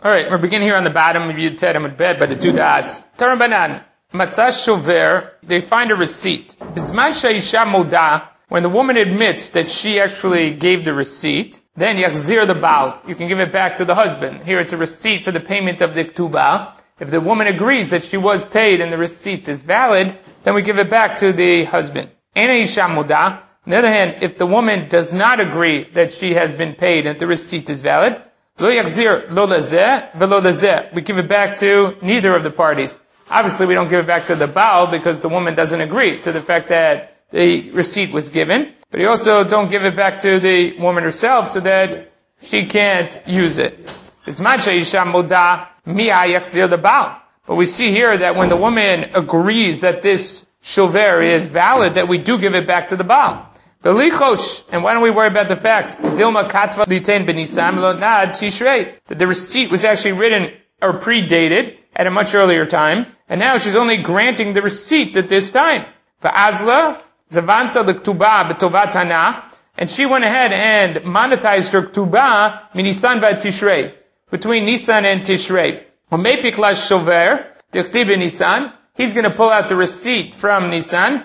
Alright, we're beginning here on the bottom of Yud Tet Amud Bet by the two dots. Taran Banan, Matzah Shover, they find a receipt. Bizman Sha'isha Moda, when the woman admits that she actually gave the receipt, then Yachzir the Baal, you can give it back to the husband. Here it's a receipt for the payment of the Ktubah. If the woman agrees that she was paid and the receipt is valid, then we give it back to the husband. Ena Isha Moda, on the other hand, if the woman does not agree that she has been paid and the receipt is valid, Lo yachzir lo lazeh velo lazeh. We give it back to neither of the parties. Obviously, we don't give it back to the Baal because the woman doesn't agree to the fact that the receipt was given. But you also don't give it back to the woman herself so that she can't use it. But we see here that when the woman agrees that this shover is valid, that we do give it back to the Baal. And why don't we worry about the fact that the receipt was actually written or predated at a much earlier time, and now she's only granting the receipt at this time. And she went ahead and monetized her ktubah minisan v'tishrei, between Nisan and Tishrei. He's going to pull out the receipt from Nisan,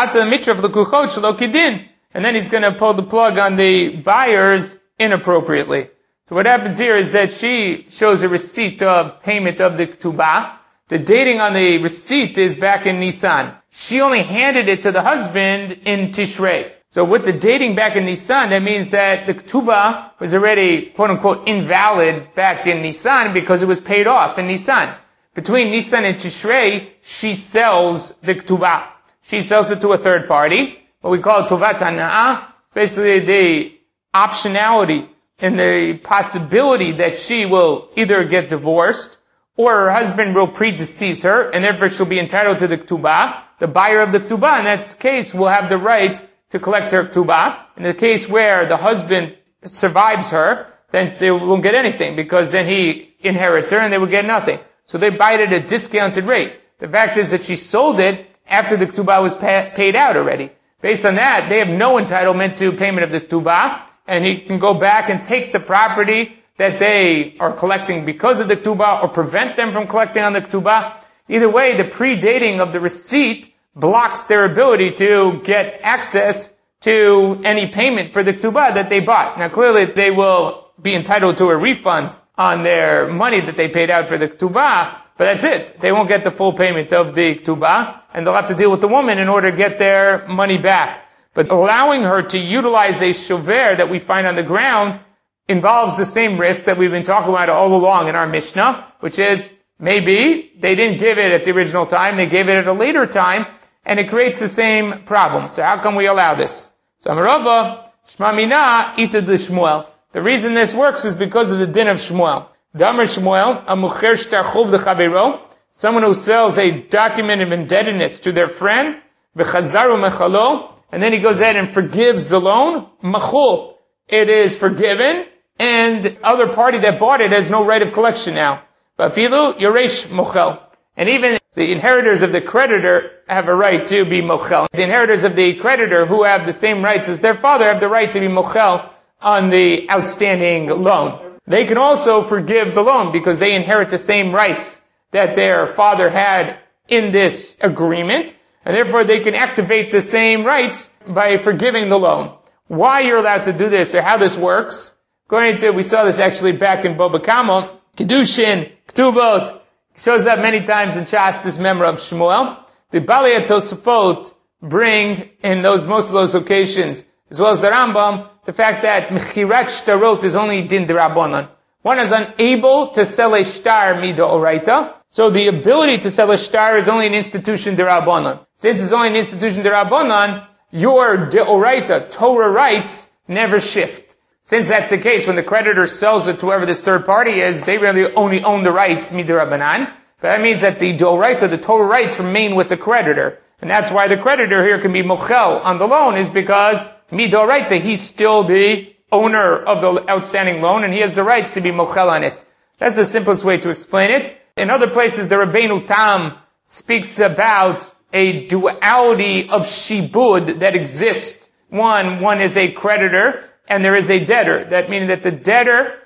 and then he's going to pull the plug on the buyers inappropriately. So what happens here is that she shows a receipt of payment of the ktubah. The dating on the receipt is back in Nisan. She only handed it to the husband in Tishrei. So with the dating back in Nisan, that means that the ktubah was already, quote unquote, invalid back in Nisan because it was paid off in Nisan. Between Nisan and Tishrei, she sells the ktubah. She sells it to a third party. What we call tovat hana'ah, basically the optionality and the possibility that she will either get divorced or her husband will predecease her, and therefore she'll be entitled to the ktubah. The buyer of the ktubah in that case will have the right to collect her ktubah. In the case where the husband survives her, then they won't get anything because then he inherits her and they will get nothing. So they buy it at a discounted rate. The fact is that she sold it after the ktubah was paid out already. Based on that, they have no entitlement to payment of the ktubah, and he can go back and take the property that they are collecting because of the ktubah or prevent them from collecting on the ktubah. Either way, the predating of the receipt blocks their ability to get access to any payment for the ktubah that they bought. Now clearly they will be entitled to a refund on their money that they paid out for the ktubah, but that's it. They won't get the full payment of the ktubah, and they'll have to deal with the woman in order to get their money back. But allowing her to utilize a shover that we find on the ground involves the same risk that we've been talking about all along in our Mishnah, which is maybe they didn't give it at the original time, they gave it at a later time, and it creates the same problem. So how can we allow this? So Amarava, Shma Mina, Ita de Shmuel. The reason this works is because of the din of Shmuel. Damar Shmuel, a mucher shtarchuv lechavero, someone who sells a document of indebtedness to their friend, v'chazaru mechalo, and then he goes ahead and forgives the loan, machul, it is forgiven, and other party that bought it has no right of collection now. V'afilu yoresh mochel. And even the inheritors of the creditor have a right to be mochel. The inheritors of the creditor who have the same rights as their father have the right to be mochel on the outstanding loan. They can also forgive the loan because they inherit the same rights that their father had in this agreement, and therefore they can activate the same rights by forgiving the loan. Why you're allowed to do this or how this works, we saw this actually back in Baba Kama, Kedushin, Ktubot, shows up many times in Shas, this member of Shmuel. The Balei Tosafot bring in most of those occasions, as well as the Rambam, the fact that Mechirat Shtarot is only din d'Rabbanan. One is unable to sell a shtar midoraita, so the ability to sell a shtar is only an institution d'Rabbanan. Since it's only an institution d'Rabbanan, your deoraita, Torah rights, never shift. Since that's the case, when the creditor sells it to whoever this third party is, they really only own the rights midorabanan. But that means that the deoraita, the Torah rights, remain with the creditor. And that's why the creditor here can be mochel on the loan, is because midoraita, he's still the owner of the outstanding loan, and he has the rights to be mochel on it. That's the simplest way to explain it. In other places, the Rabbeinu Tam speaks about a duality of shibud that exists. One is a creditor, and there is a debtor. That meaning that the debtor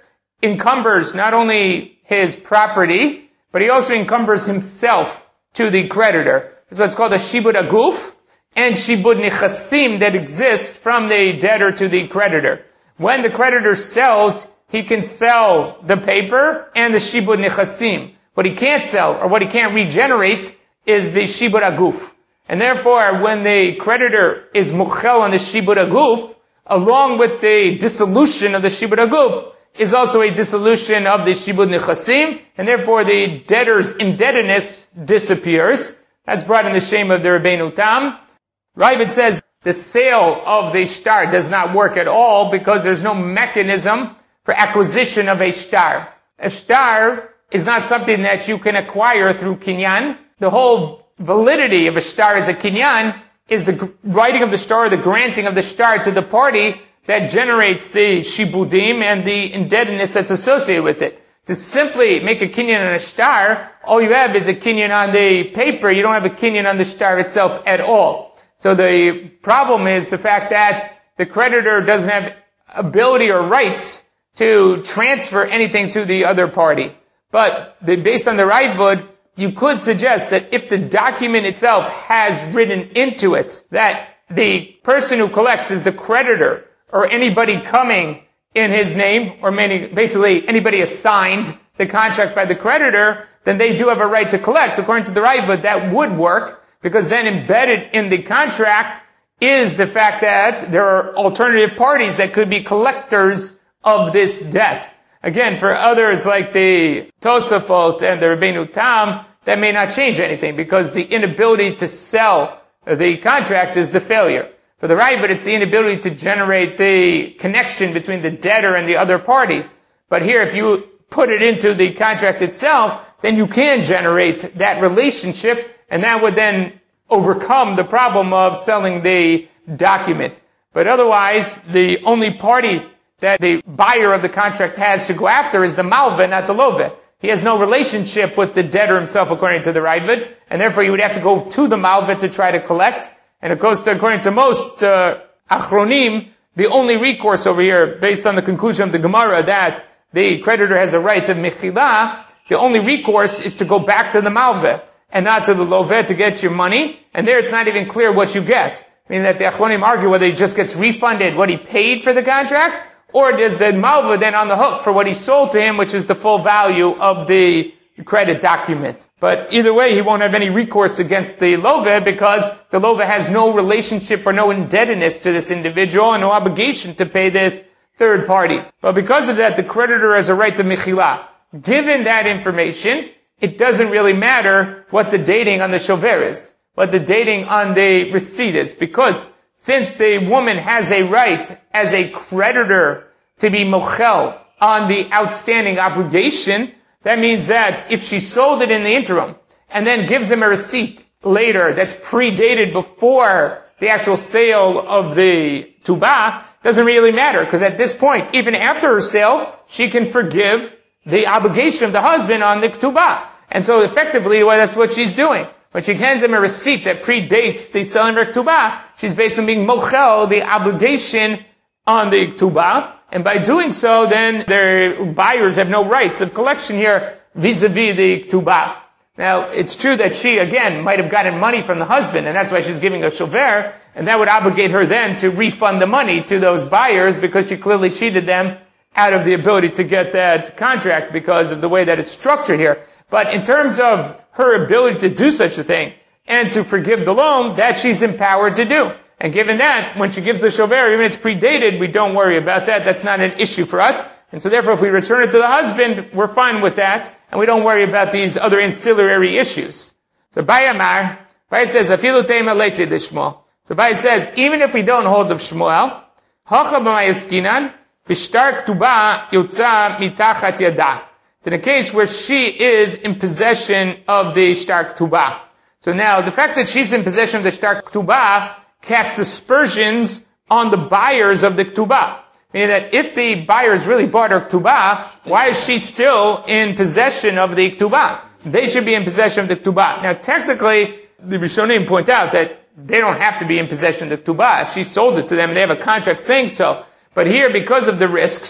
encumbers not only his property, but he also encumbers himself to the creditor. That's what's called a shibud aguf and shibud nechasim that exist from the debtor to the creditor. When the creditor sells, he can sell the paper and the shibud nechasim. What he can't sell, or what he can't regenerate, is the shibud aguf. And therefore, when the creditor is muchel on the shibud aguf, along with the dissolution of the shibud aguf, is also a dissolution of the shibud nechasim, and therefore the debtor's indebtedness disappears. That's brought in the shame of the Rabbeinu Tam. Ravid says the sale of the shtar does not work at all because there's no mechanism for acquisition of a shtar. A shtar is not something that you can acquire through kinyan. The whole validity of a shtar as a kinyan is the writing of the shtar, the granting of the shtar to the party that generates the shibudim and the indebtedness that's associated with it. To simply make a kinyan on a shtar, all you have is a kinyan on the paper. You don't have a kinyan on the shtar itself at all. So the problem is the fact that the creditor doesn't have ability or rights to transfer anything to the other party. But based on the Raavad, you could suggest that if the document itself has written into it that the person who collects is the creditor or anybody coming in his name, or basically anybody assigned the contract by the creditor, then they do have a right to collect. According to the Raavad, that would work, because then embedded in the contract is the fact that there are alternative parties that could be collectors of this debt. Again, for others like the Tosafot and the Rabbeinu Tam, that may not change anything, because the inability to sell the contract is the failure. For the Raavad, it's the inability to generate the connection between the debtor and the other party. But here, if you put it into the contract itself, then you can generate that relationship, and that would then overcome the problem of selling the document. But otherwise, the only party that the buyer of the contract has to go after is the malveh, not the loveh. He has no relationship with the debtor himself, according to the Raavad, and therefore you would have to go to the malveh to try to collect. And of course, according to most achronim, the only recourse over here, based on the conclusion of the Gemara that the creditor has a right of mechila, the only recourse is to go back to the malveh and not to the loveh to get your money. And there it's not even clear what you get. I mean that the achronim argue whether he just gets refunded what he paid for the contract, or does the malveh then on the hook for what he sold to him, which is the full value of the credit document. But either way, he won't have any recourse against the loveh, because the loveh has no relationship or no indebtedness to this individual and no obligation to pay this third party. But because of that, the creditor has a right to mechila. Given that information, it doesn't really matter what the dating on the shover is, what the dating on the receipt is, because since the woman has a right as a creditor to be mochel on the outstanding obligation, that means that if she sold it in the interim and then gives him a receipt later that's predated before the actual sale of the tubah, doesn't really matter, because at this point, even after her sale, she can forgive the obligation of the husband on the tubah. And so effectively, well, that's what she's doing. When she hands him a receipt that predates the selling of tubah, she's basically being mochel the obligation on the tubah. And by doing so, then their buyers have no rights of collection here vis-a-vis the tubah. Now, it's true that she, again, might have gotten money from the husband, and that's why she's giving a shover, and that would obligate her then to refund the money to those buyers, because she clearly cheated them out of the ability to get that contract because of the way that it's structured here. But in terms of her ability to do such a thing and to forgive the loan, that she's empowered to do. And given that, when she gives the shover, even if it's predated, we don't worry about that. That's not an issue for us. And so therefore, if we return it to the husband, we're fine with that, and we don't worry about these other ancillary issues. So Bayamar, Bay says, Afilu tema leite de Shmuel. So Bay says, even if we don't hold of Shmuel, Hacha b'mayaskinan, v'shtar k'tuba yotza mitachat yada. It's in a case where she is in possession of the shtar k'tuba. So now, the fact that she's in possession of the shtar k'tuba casts aspersions on the buyers of the k'tuba. Meaning that if the buyers really bought her k'tuba, why is she still in possession of the k'tuba? They should be in possession of the k'tuba. Now technically, the Rishonim point out that they don't have to be in possession of the k'tuba. If she sold it to them, they have a contract saying so. But here, because of the risks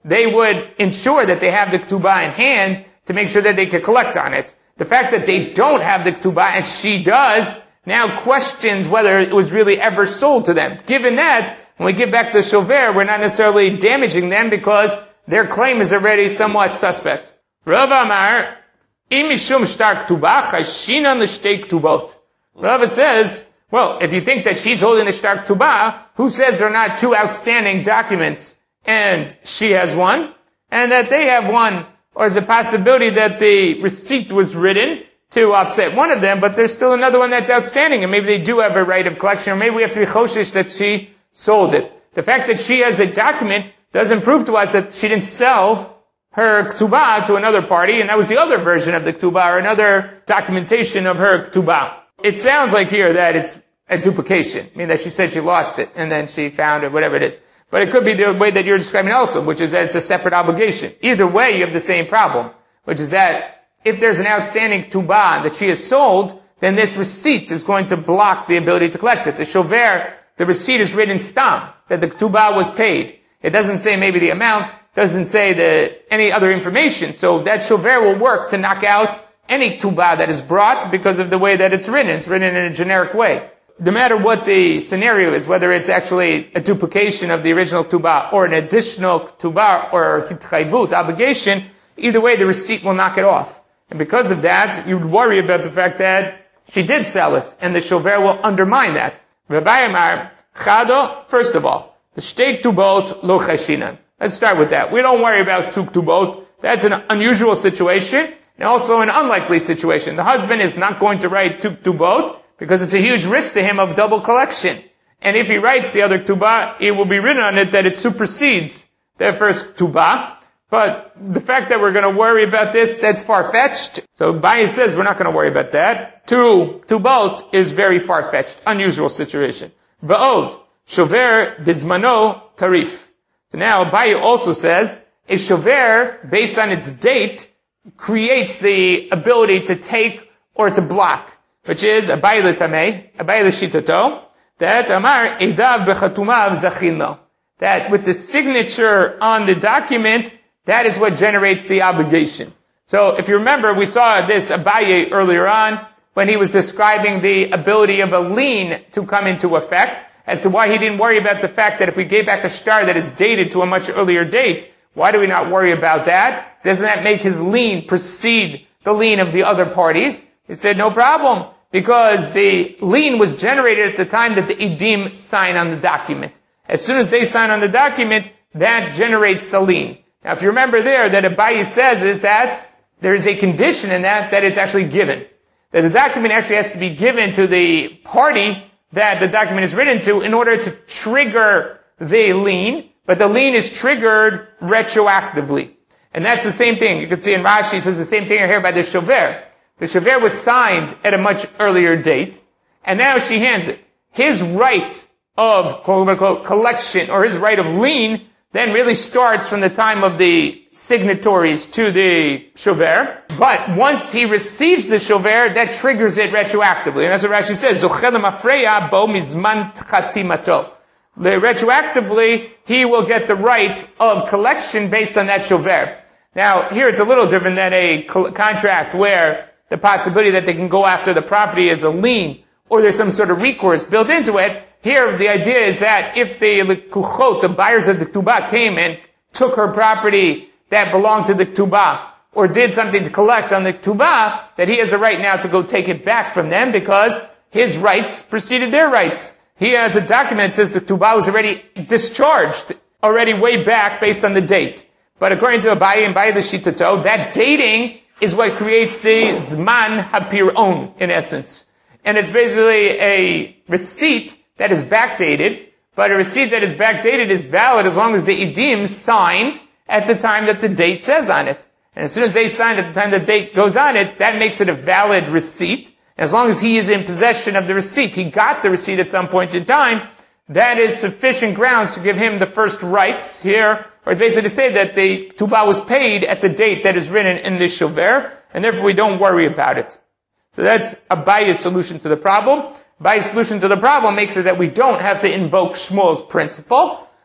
they would ensure that they have the ketubah in hand to make sure that they could collect on it. The fact that they don't have the ketubah and she does now questions whether it was really ever sold to them. Given that, when we give back the shover, we're not necessarily damaging them because their claim is already somewhat suspect. Rav Amar, imishum shtar ketubah, chashinan l'shtei ketubot. Rav says, well, if you think that she's holding the shtar ketubah, who says there are not two outstanding documents and she has one, and that they have one, or is a possibility that the receipt was written to offset one of them, but there's still another one that's outstanding, and maybe they do have a right of collection, or maybe we have to be choshesh that she sold it. The fact that she has a document doesn't prove to us that she didn't sell her ketubah to another party, and that was the other version of the ketubah, or another documentation of her ketubah. It sounds like here that it's a duplication, I mean that she said she lost it, and then she found it, whatever it is. But it could be the way that you're describing also, which is that it's a separate obligation. Either way, you have the same problem, which is that if there's an outstanding ketubah that she has sold, then this receipt is going to block the ability to collect it. The shover, the receipt is written stam, that the ketubah was paid. It doesn't say maybe the amount, doesn't say any other information. So that shover will work to knock out any ketubah that is brought because of the way that it's written. It's written in a generic way. No matter what the scenario is, whether it's actually a duplication of the original ketubah or an additional ketubah or hitchayvut, obligation, either way the receipt will knock it off. And because of that, you would worry about the fact that she did sell it, and the shover will undermine that. Rabbi Amar, Chado, first of all, the shtei ketubot lo chashinan. Let's start with that. We don't worry about two ketubot. That's an unusual situation, and also an unlikely situation. The husband is not going to write two ketubot, because it's a huge risk to him of double collection. And if he writes the other ketubah, it will be written on it that it supersedes the first ketubah. But the fact that we're going to worry about this, that's far-fetched. So Baye says we're not going to worry about that. Two ketubot is very far-fetched, unusual situation. Va'od, shover bizmano tarif. So now Baye also says a shover, based on its date, creates the ability to take or to block, which is Abaye l'tamei, Abaye l'shitato, that Amar edav bechatumav zachinno. That with the signature on the document, that is what generates the obligation. So if you remember, we saw this Abaye earlier on, when he was describing the ability of a lien to come into effect, as to why he didn't worry about the fact that if we gave back a shtar that is dated to a much earlier date, why do we not worry about that? Doesn't that make his lien precede the lien of the other parties? He said, no problem, because the lien was generated at the time that the Edim sign on the document. As soon as they sign on the document, that generates the lien. Now, if you remember there, that Abaye says is that there is a condition in that it's actually given. That the document actually has to be given to the party that the document is written to in order to trigger the lien, but the lien is triggered retroactively. And that's the same thing. You can see in Rashi, it says the same thing here by the shover. The shover was signed at a much earlier date, and now she hands it. His right of, quote unquote, collection, or his right of lien, then really starts from the time of the signatories to the shover. But once he receives the shover, that triggers it retroactively. And that's what Rashi says, Zochel mafreya bo mizman chatimato. Retroactively, he will get the right of collection based on that shover. Now, here it's a little different than a contract where the possibility that they can go after the property as a lien, or there's some sort of recourse built into it. Here, the idea is that if the lekuchot, the buyers of the ketubah, came and took her property that belonged to the ketubah, or did something to collect on the ketubah, that he has a right now to go take it back from them because his rights preceded their rights. He has a document that says the ketubah was already discharged, already way back based on the date. But according to Abaye and Abaye the Shitato, that dating is what creates the Zman HaPir'on, in essence. And it's basically a receipt that is backdated, but a receipt that is backdated is valid as long as the Edim signed at the time that the date says on it. And as soon as they signed at the time the date goes on it, that makes it a valid receipt. As long as he is in possession of the receipt, he got the receipt at some point in time, that is sufficient grounds to give him the first rights here, or basically to say that the ketubah was paid at the date that is written in this shover, and therefore we don't worry about it. So that's Abaye's solution to the problem. Abaye's solution to the problem makes it that we don't have to invoke Shmuel's principle.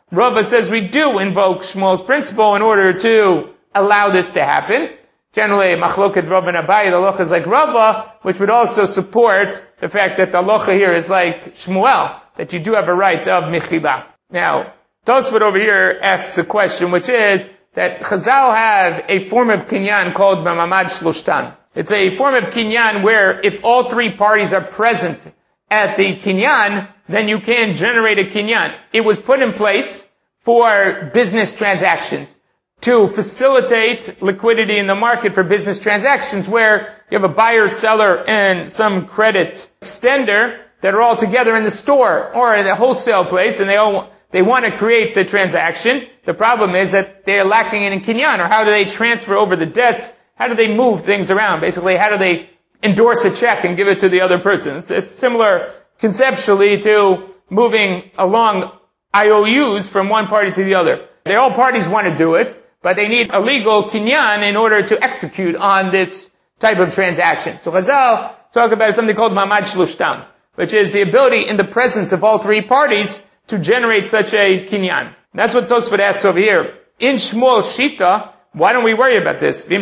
Rava says we do invoke Shmuel's principle in order to allow this to happen. Generally, Machloket Rava and Abaye, the halacha is like Rava, which would also support the fact that the halacha here is like Shmuel, that you do have a right of Mechila. Now, Tosfot over here asks a question, which is that Chazal have a form of kinyan called B'mamad Shloshtan. It's a form of kinyan where if all three parties are present at the kinyan, then you can generate a kinyan. It was put in place for business transactions, to facilitate liquidity in the market for business transactions where you have a buyer, seller, and some credit extender that are all together in the store or in a wholesale place, and they want to create the transaction. The problem is that they're lacking in kinyan, or how do they transfer over the debts? How do they move things around? Basically, how do they endorse a check and give it to the other person? It's similar conceptually to moving along IOUs from one party to the other. All parties want to do it, but they need a legal kinyan in order to execute on this type of transaction. So Chazal talk about something called mamad shloshtam, which is the ability in the presence of all three parties to generate such a kinyan. That's what Tosfot asks over here. In Shmuel Shita, why don't we worry about this? That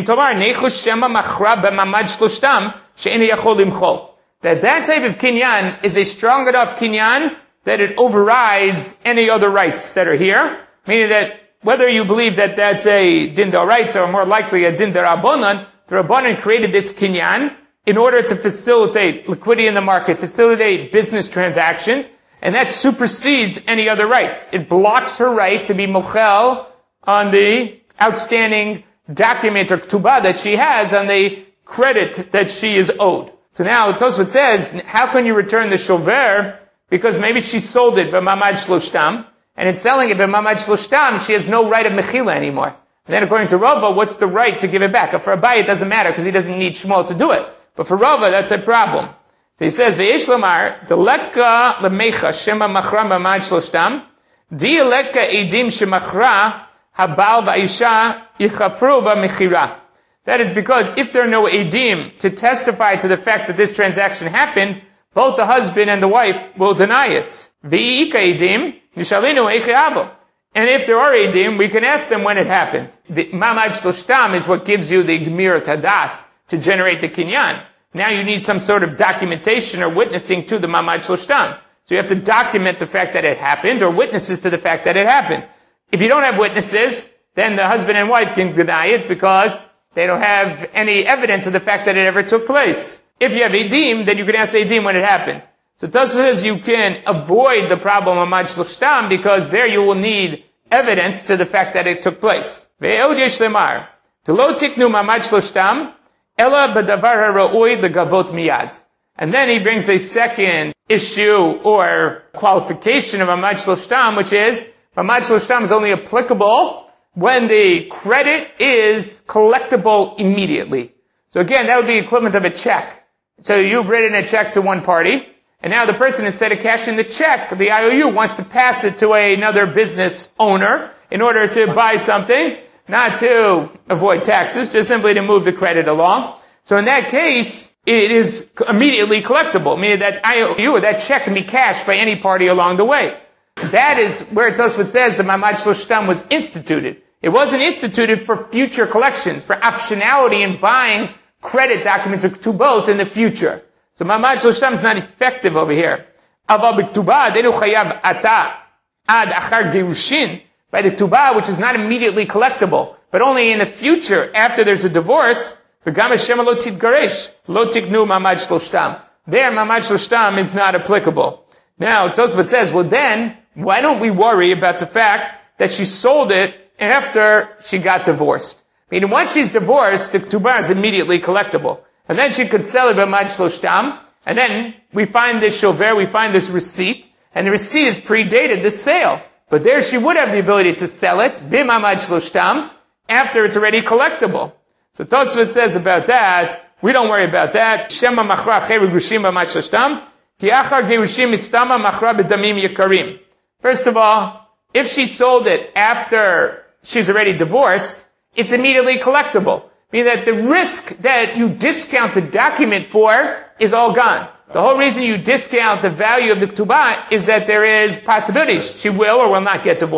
type of kinyan is a strong enough kinyan that it overrides any other rights that are here. Meaning that whether you believe that that's a din d'oraita or more likely a din d'Rabbanan, the Rabbanan created this kinyan in order to facilitate liquidity in the market, facilitate business transactions, and that supersedes any other rights. It blocks her right to be mochel on the outstanding document or ktubah that she has on the credit that she is owed. So now Tosfot says, how can you return the shover? Because maybe she sold it by mamad shloshtam, and in selling it by mamad shloshtam, she has no right of mechila anymore. And then according to Rava, what's the right to give it back? For Abaye, it doesn't matter because he doesn't need Shmuel to do it. But for Rava, that's a problem. So he says, Ve'esh lamar, deleka lemecha shema machra mamad shloshtam, di'eleka edim shemachra habal va'isha yichafru ba'mechira. That is because if there are no edim to testify to the fact that this transaction happened, both the husband and the wife will deny it. Ve'ika edim, nishalinu eiche avo. And if there are edim, we can ask them when it happened. The mamad shloshtam is what gives you the gemir tadat to generate the kinyan. Now you need some sort of documentation or witnessing to the mamad shloshtam. So you have to document the fact that it happened or witnesses to the fact that it happened. If you don't have witnesses, then the husband and wife can deny it because they don't have any evidence of the fact that it ever took place. If you have edim, then you can ask the edim when it happened. So Tosfot says you can avoid the problem of mamad shloshtam because there you will need evidence to the fact that it took place. Ve'od yesh lemar, t'lo tiknu mamad shloshtam, ela b'davar ha'ra'ui l'gavot miyad. And then he brings a second issue or qualification of mamad shloshtam, which is mamad shloshtam is only applicable when the credit is collectible immediately. So again, that would be equivalent of a check. So you've written a check to one party, and now the person, instead of cashing the check, the IOU wants to pass it to another business owner in order to buy something, not to avoid taxes, just simply to move the credit along. So in that case, it is immediately collectible, meaning that IOU or that check can be cashed by any party along the way. That is where Tosfot says the mamad shloshtam was instituted. It wasn't instituted for future collections, for optionality in buying credit documents to both in the future. So mamad shloshtam is not effective over here. Aval b'ktubah denu chayav ata ad achar gerushin, by the ktubah, which is not immediately collectible, but only in the future after there's a divorce. V'gam Hashem lo titgaresh lo tiknu mamad shloshtam. There, mamad shloshtam is not applicable. Now Tosfot says, well then, why don't we worry about the fact that she sold it after she got divorced? Meaning, once she's divorced, the ktubah is immediately collectible. And then she could sell it b'mamad shloshtam, and then we find this shover, we find this receipt, and the receipt is predated the sale. But there she would have the ability to sell it b'mamad shloshtam after it's already collectible. So Tosfot says about that, we don't worry about that. Shema machra cheru gushim b'mamad shloshtam, ki achar gerushim istama machra b'damim yekarim. First of all, if she sold it after she's already divorced, it's immediately collectible. Meaning that the risk that you discount the document for is all gone. The whole reason you discount the value of the ktubah is that there is possibilities. She will or will not get divorced.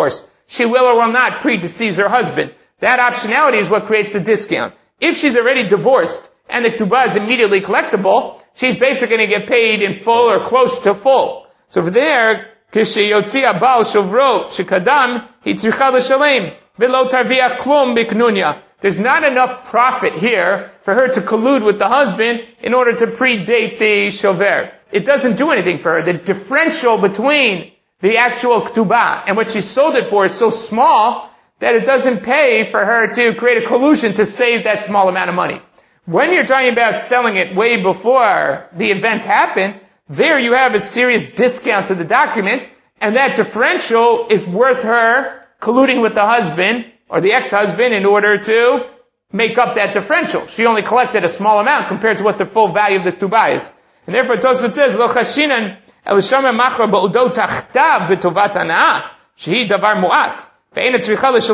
she will or will not predecease her husband. That optionality is what creates the discount. If she's already divorced and the ketubah is immediately collectible, she's basically going to get paid in full or close to full. So for there, כשיוציא הבעל שוברו שקדם, היא צריכה לשלם, ולא תרוויח כלום בקנוניה. There's not enough profit here for her to collude with the husband in order to predate the shover. It doesn't do anything for her. The differential between the actual ketubah and what she sold it for is so small that it doesn't pay for her to create a collusion to save that small amount of money. When you're talking about selling it way before the events happen, there you have a serious discount to the document, and that differential is worth her colluding with the husband or the ex-husband in order to make up that differential. She only collected a small amount compared to what the full value of the ketubah is. And therefore Tosfot says, Lo chashinan el shama machra ba'udo tachtav b'tovat hana'ah, shehi davar mu'at. There, if she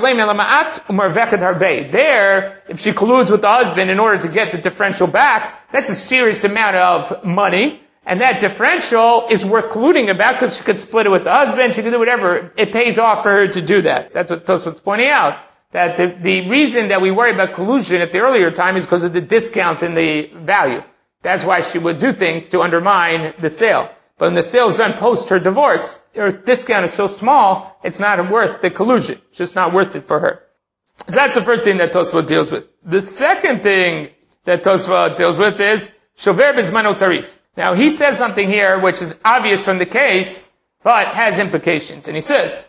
colludes with the husband in order to get the differential back, that's a serious amount of money. And that differential is worth colluding about because she could split it with the husband, she could do whatever. It pays off for her to do that. That's what Tosfot's pointing out. That the reason that we worry about collusion at the earlier time is because of the discount in the value. That's why she would do things to undermine the sale. But when the sale is done post her divorce, her discount is so small, it's not worth the collusion. It's just not worth it for her. So that's the first thing that Tosfot deals with. The second thing that Tosfot deals with is shover bizmano tarif. Now he says something here which is obvious from the case, but has implications. And he says,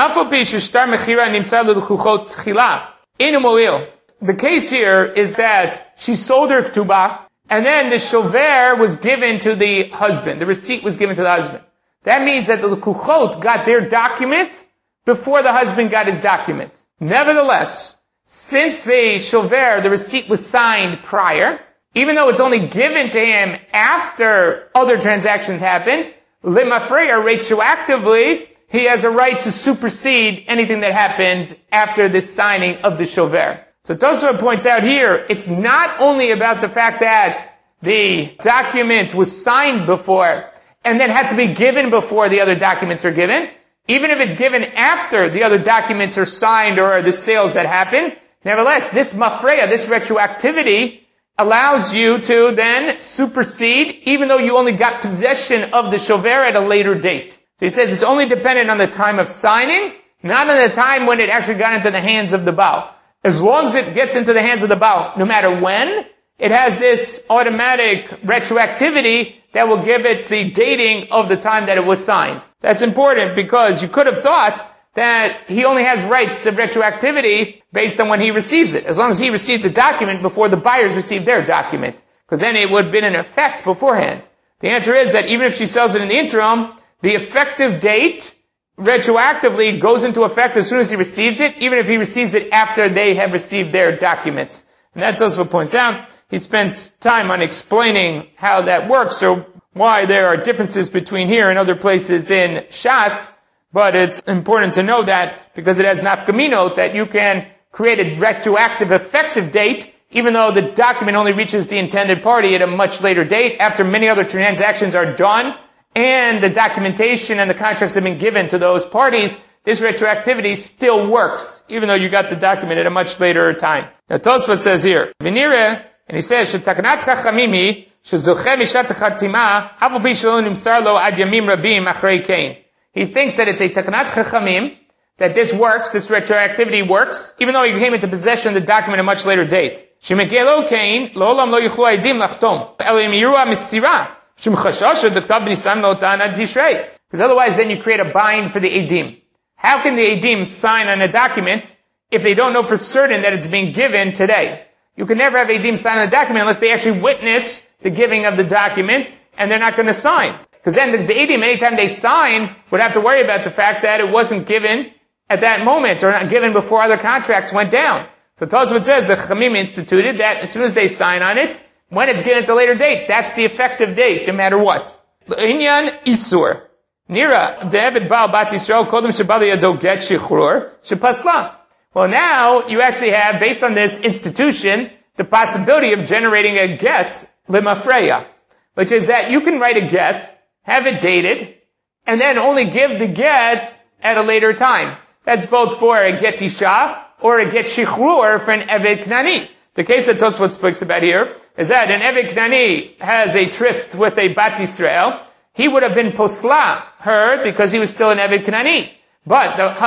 the case here is that she sold her ketubah, and then the shover was given to the husband. The receipt was given to the husband. That means that the lekuchot got their document before the husband got his document. Nevertheless, since the shover, the receipt was signed prior, even though it's only given to him after other transactions happened, limafreya, retroactively, he has a right to supersede anything that happened after the signing of the shover. So Tosfot points out here, it's not only about the fact that the document was signed before and then had to be given before the other documents are given. Even if it's given after the other documents are signed or the sales that happen, nevertheless, this mafreya, this retroactivity, allows you to then supersede even though you only got possession of the shover at a later date. So he says it's only dependent on the time of signing, not on the time when it actually got into the hands of the Baal. As long as it gets into the hands of the Baal, no matter when, it has this automatic retroactivity that will give it the dating of the time that it was signed. That's important because you could have thought that he only has rights of retroactivity based on when he receives it, as long as he received the document before the buyers received their document, because then it would have been in effect beforehand. The answer is that even if she sells it in the interim, the effective date retroactively goes into effect as soon as he receives it, even if he receives it after they have received their documents. And that Tosfot points out. He spends time on explaining how that works, or why there are differences between here and other places in Shas, but it's important to know that because it has nafkaminot that you can create a retroactive effective date even though the document only reaches the intended party at a much later date after many other transactions are done and the documentation and the contracts have been given to those parties. This retroactivity still works, even though you got the document at a much later time. Now Tosfot says here, V'nireh, and he says, "Shetakanat chachamim shezoche mishat chatima, afu pi shelo nimsar lo ad yamim rabim achrei kain." He thinks that it's a takanat chachamim, that this works, this retroactivity works, even though he came into possession of the document at a much later date. Shemekelo kain lo olam lo yichlu aidim lachtom elo imiru misira shemchashasha dektav b'nisan lo ta'anat tishrei. Because otherwise, then you create a bind for the edim. How can the edim sign on a document if they don't know for certain that it's being given today? You can never have edim sign on a document unless they actually witness the giving of the document, and they're not going to sign. Because then the edim, anytime they sign, would have to worry about the fact that it wasn't given at that moment, or not given before other contracts went down. So Tosfot says the Chachamim instituted that as soon as they sign on it, when it's given at the later date, that's the effective date, no matter what. Inyan Isur. Nira, David Baal Bat Yisrael, Kodem Shabali Yado Get Shichrur, Shepasla. Well, now you actually have, based on this institution, the possibility of generating a get, limafreya, which is that you can write a get, have it dated, and then only give the get at a later time. That's both for a get isha or a get shichrur for an eved knani. The case that Tosfot speaks about here is that an eved knani has a tryst with a bat Yisrael. He would have been posla, her, because he was still an eved knani. But the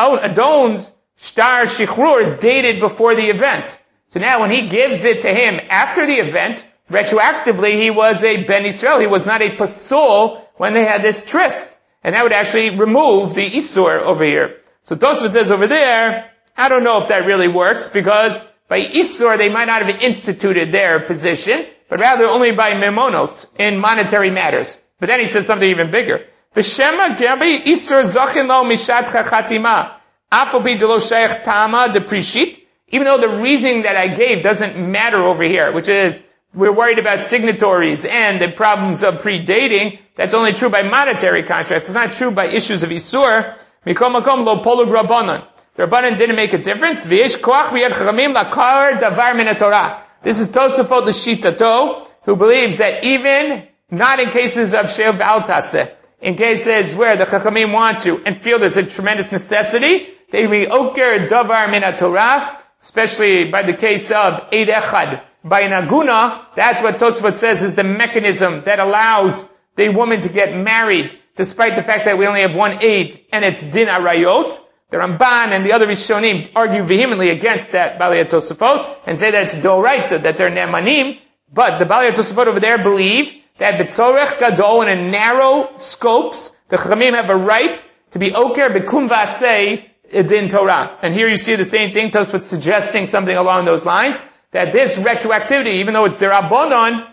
Adon's shtar shichrur is dated before the event. So now when he gives it to him after the event, retroactively he was a ben Yisrael. He was not a pasul when they had this tryst. And that would actually remove the isur over here. So Tosfot says over there, I don't know if that really works, because by isur they might not have instituted their position, but rather only by memonot in monetary matters. But then he says something even bigger. V'shema gabi isur zachin lo mishat chachatima afal pi delo sheich tama deprishit. Even though the reasoning that I gave doesn't matter over here, which is we're worried about signatories and the problems of predating. That's only true by monetary contracts. It's not true by issues of isur. Mikom makom lo polug rabbanon. The rabbanon didn't make a difference. V'yesh koach v'yad chachamim lakar davar min haTorah. This is Tosafot l'shitato, who believes that even not in cases of she'el v'al taseh, in cases where the chachamim want to and feel there's a tremendous necessity, they be oker davar min haTorah, especially by the case of eid echad. By an aguna, that's what Tosafot says is the mechanism that allows the woman to get married, despite the fact that we only have one eid, and it's din arayot. The Ramban and the other Rishonim argue vehemently against that Balei Tosafot, and say that it's doraita, that they're nemanim, but the Balei Tosafot over there believe that b'tzorech gadol, in a narrow scopes, the Chachamim have a right to be oker b'kum v'asei din Torah. And here you see the same thing, Tosafot suggesting something along those lines, that this retroactivity, even though it's their abonon,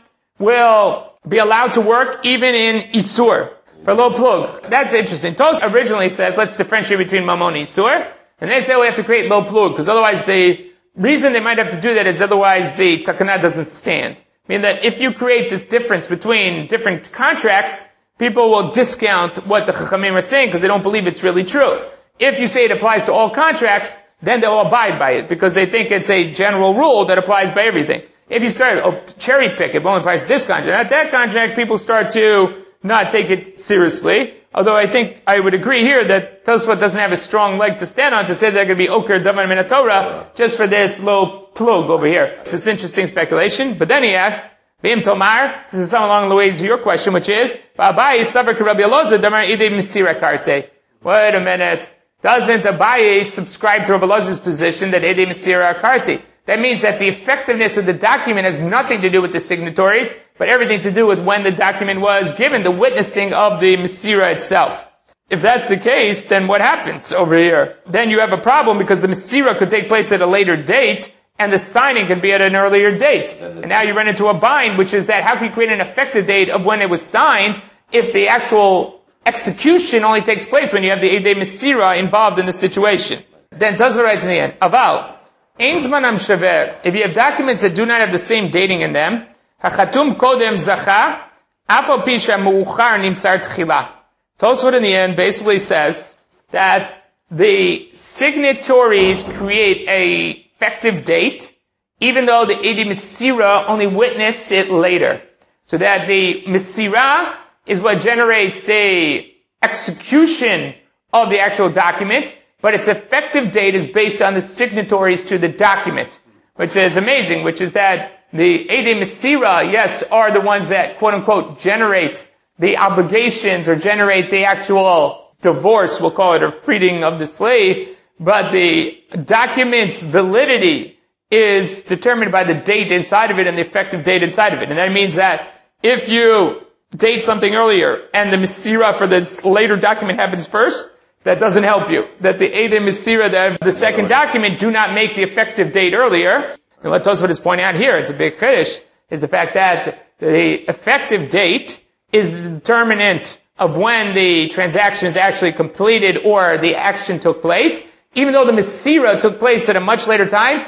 will be allowed to work even in Isur, for lo plug. That's interesting. Tos originally says, let's differentiate between Mamon and Isur, and they say we have to create lo plug, because otherwise the reason they might have to do that is otherwise the takana doesn't stand. I mean that if you create this difference between different contracts, people will discount what the Chachamim are saying because they don't believe it's really true. If you say it applies to all contracts, then they'll abide by it because they think it's a general rule that applies by everything. If you start cherry pick, it only applies to this contract. Not that contract, people start to not take it seriously. Although I think I would agree here that Tosfot doesn't have a strong leg to stand on to say they're going to be oker davar min haTorah just for this low plug over here. It's this interesting speculation. But then he asks, V'im Tomar, this is something along the ways of your question, which is, V'abayi savar k'Rabbi Elazar damar idei mesira karte. Wait a minute. Doesn't Abaye subscribe to Rabbi Elazar's position that idei mesira karte? That means that the effectiveness of the document has nothing to do with the signatories, but everything to do with when the document was given, the witnessing of the mesira itself. If that's the case, then what happens over here? Then you have a problem because the mesira could take place at a later date, and the signing could be at an earlier date. And now you run into a bind, which is that how can you create an effective date of when it was signed if the actual execution only takes place when you have the idei mesira involved in the situation? Then Tosfot writes in the end, Aval, ein zmanam shaver, if you have documents that do not have the same dating in them, hachatum kodem zacha, afal pi she'mu'uchar nimsar tchila. Tosfot in the end basically says that the signatories create a effective date, even though the idei mesira only witness it later. So that the mesira is what generates the execution of the actual document, but its effective date is based on the signatories to the document, which is amazing, which is that the idei mesira, yes, are the ones that, quote unquote, generate the obligations or generate the actual divorce, we'll call it, or freeing of the slave, but the document's validity is determined by the date inside of it and the effective date inside of it. And that means that if you date something earlier and the mesira for this later document happens first, that doesn't help you. That the idei mesira, the second document, do not make the effective date earlier. And what Tosfot is pointing out here, it's a big chiddush, is the fact that the effective date is the determinant of when the transaction is actually completed or the action took place, even though the mesira took place at a much later time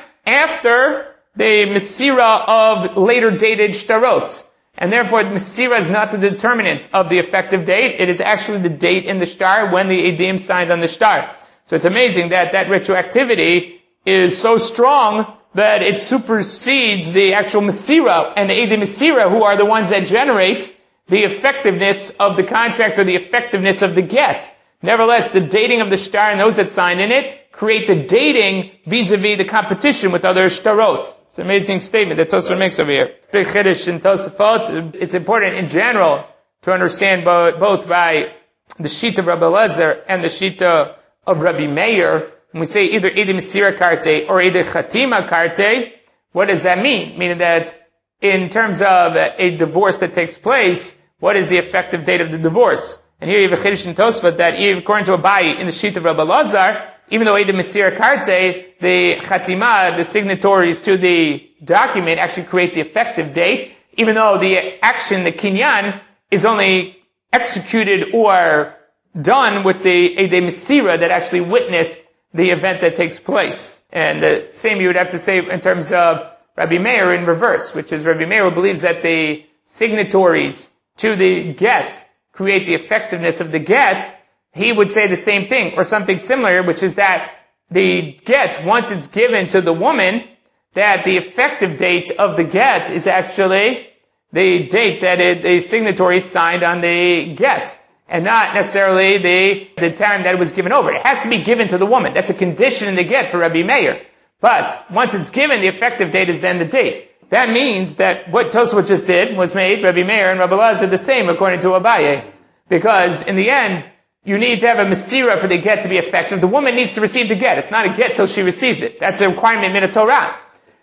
after the mesira of later dated shtarot. And therefore, the mesira is not the determinant of the effective date. It is actually the date in the shtar when the edim signed on the shtar. So it's amazing that that retroactivity is so strong that it supersedes the actual mesira and the edim mesira, who are the ones that generate the effectiveness of the contract or the effectiveness of the get. Nevertheless, the dating of the shtar and those that sign in it create the dating vis-a-vis the competition with other shtarot. It's an amazing statement that Tosfot makes over here. Big chiddush in Tosfot. It's important in general to understand both by the Shita of Rabbi Eliezer and the Shita of Rabbi Meir. When we say either Ede Mesira Karte or Ede Chatima Karte, what does that mean? Meaning that in terms of a divorce that takes place, what is the effective date of the divorce? And here you have a chiddush in Tosfot that according to Abaye in the Shita of Rabbi Eliezer, even though Ede Mesira Karte, the Chatima, the signatories to the document actually create the effective date, even though the action, the kinyan, is only executed or done with the Ede Mesira that actually witnessed the event that takes place. And the same you would have to say in terms of Rabbi Meir in reverse, which is Rabbi Meir believes that the signatories to the get create the effectiveness of the get. He would say the same thing, or something similar, which is that the get, once it's given to the woman, that the effective date of the get is actually the date that the signatory signed on the get, and not necessarily the time that it was given over. It has to be given to the woman. That's a condition in the get for Rabbi Meir. But once it's given, the effective date is then the date. That means that what Tosfot just did was made Rabbi Meir and Rabbi Eliezer the same according to Abaye. Because in the end, you need to have a mesira for the get to be effective. The woman needs to receive the get. It's not a get till she receives it. That's a requirement in the Torah.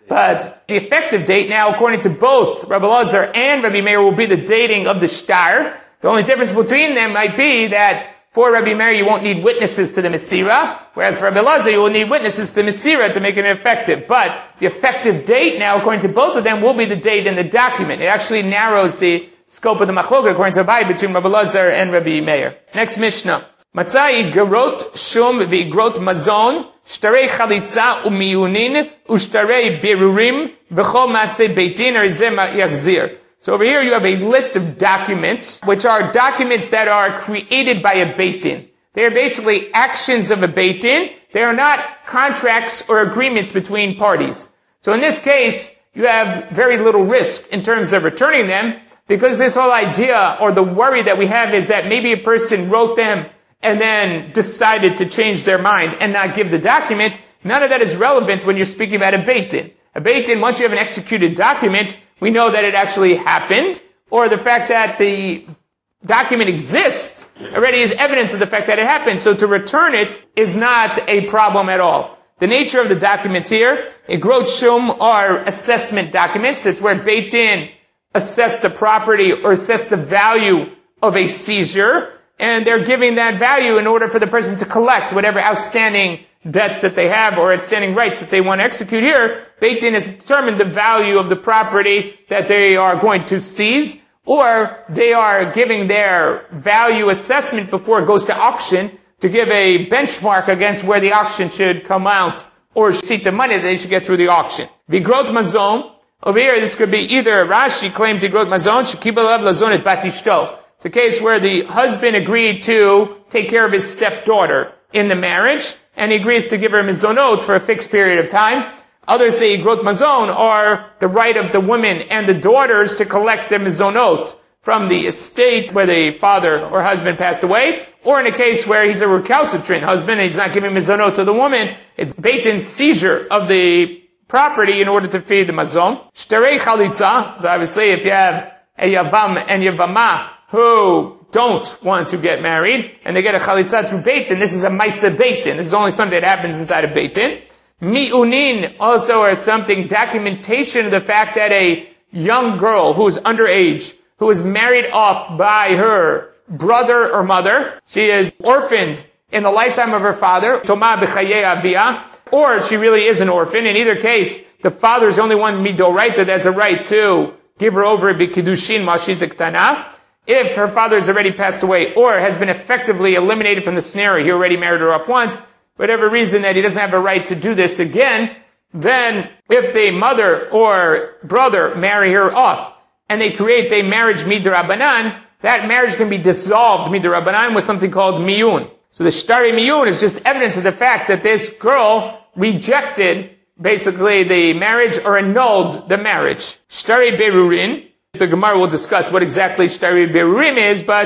But the effective date now, according to both Rabbi Eliezer and Rabbi Meir, will be the dating of the shtar. The only difference between them might be that for Rabbi Meir, you won't need witnesses to the mesira, whereas for Rabbi Eliezer, you will need witnesses to the mesira to make it effective. But the effective date now, according to both of them, will be the date in the document. It actually narrows the scope of the machloka according to Abaye between Rabbi Eliezer and Rabbi Meir. Next Mishnah. Matzai gerot shum v'igrot mazon, shtarei chalitza umiyunin, ushtarei berurim, v'chol masei beitin, erizeh yachzir. So over here you have a list of documents, which are documents that are created by a beit din. They are basically actions of a beit din. They are not contracts or agreements between parties. So in this case, you have very little risk in terms of returning them, because this whole idea or the worry that we have is that maybe a person wrote them and then decided to change their mind and not give the document. None of that is relevant when you're speaking about a beit din. A beit din, once you have an executed document, we know that it actually happened, or the fact that the document exists already is evidence of the fact that it happened. So to return it is not a problem at all. The nature of the documents here, igrot shum, are assessment documents. It's where beit din assess the property or assess the value of a seizure, and they're giving that value in order for the person to collect whatever outstanding debts that they have or outstanding rights that they want to execute. Here, beit din has determined the value of the property that they are going to seize, or they are giving their value assessment before it goes to auction to give a benchmark against where the auction should come out, or seek the money that they should get through the auction. Vigrot mazon, over here this could be either Rashi claims Vigrot mazon, shekibalav lazon et batishto. It's a case where the husband agreed to take care of his stepdaughter in the marriage, and he agrees to give her mizonot for a fixed period of time. Others say igrot mazon are the right of the women and the daughters to collect their mizonot from the estate where the father or husband passed away, or in a case where he's a recalcitrant husband and he's not giving mizonot to the woman, it's beit din seizure of the property in order to feed the mazon. Shtarei chalitza, so obviously if you have a yavam and yavama who don't want to get married, and they get a chalitza through beit din, this is a maisa beit din. This is only something that happens inside of beit din. Mi'unin also are something, documentation of the fact that a young girl who is underage, who is married off by her brother or mother, she is orphaned in the lifetime of her father, Toma b'chayei avia, or she really is an orphan. In either case, the father is the only one midoraita that has a right to give her over b'kiddushin while she's a ktana. If her father has already passed away or has been effectively eliminated from the snare, he already married her off once, whatever reason that he doesn't have a right to do this again, then if the mother or brother marry her off and they create a marriage midrabanan, that marriage can be dissolved midrabanan with something called miyun. So the shtari miyun is just evidence of the fact that this girl rejected basically the marriage or annulled the marriage. Shtari berurin, the Gemara will discuss what exactly Shtari Berurim is, but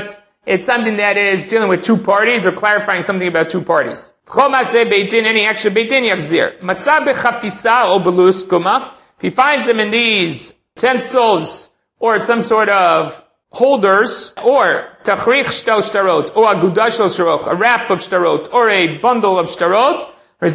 It's something that is dealing with two parties or clarifying something about two parties. Any extra beitin yachzir. Matzah bechafisa o belus kuma. If he finds them in these utensils or some sort of holders, or tachrich shtel shtarot, or agudah shel shtarot, a wrap of shtarot, or a bundle of shtarot,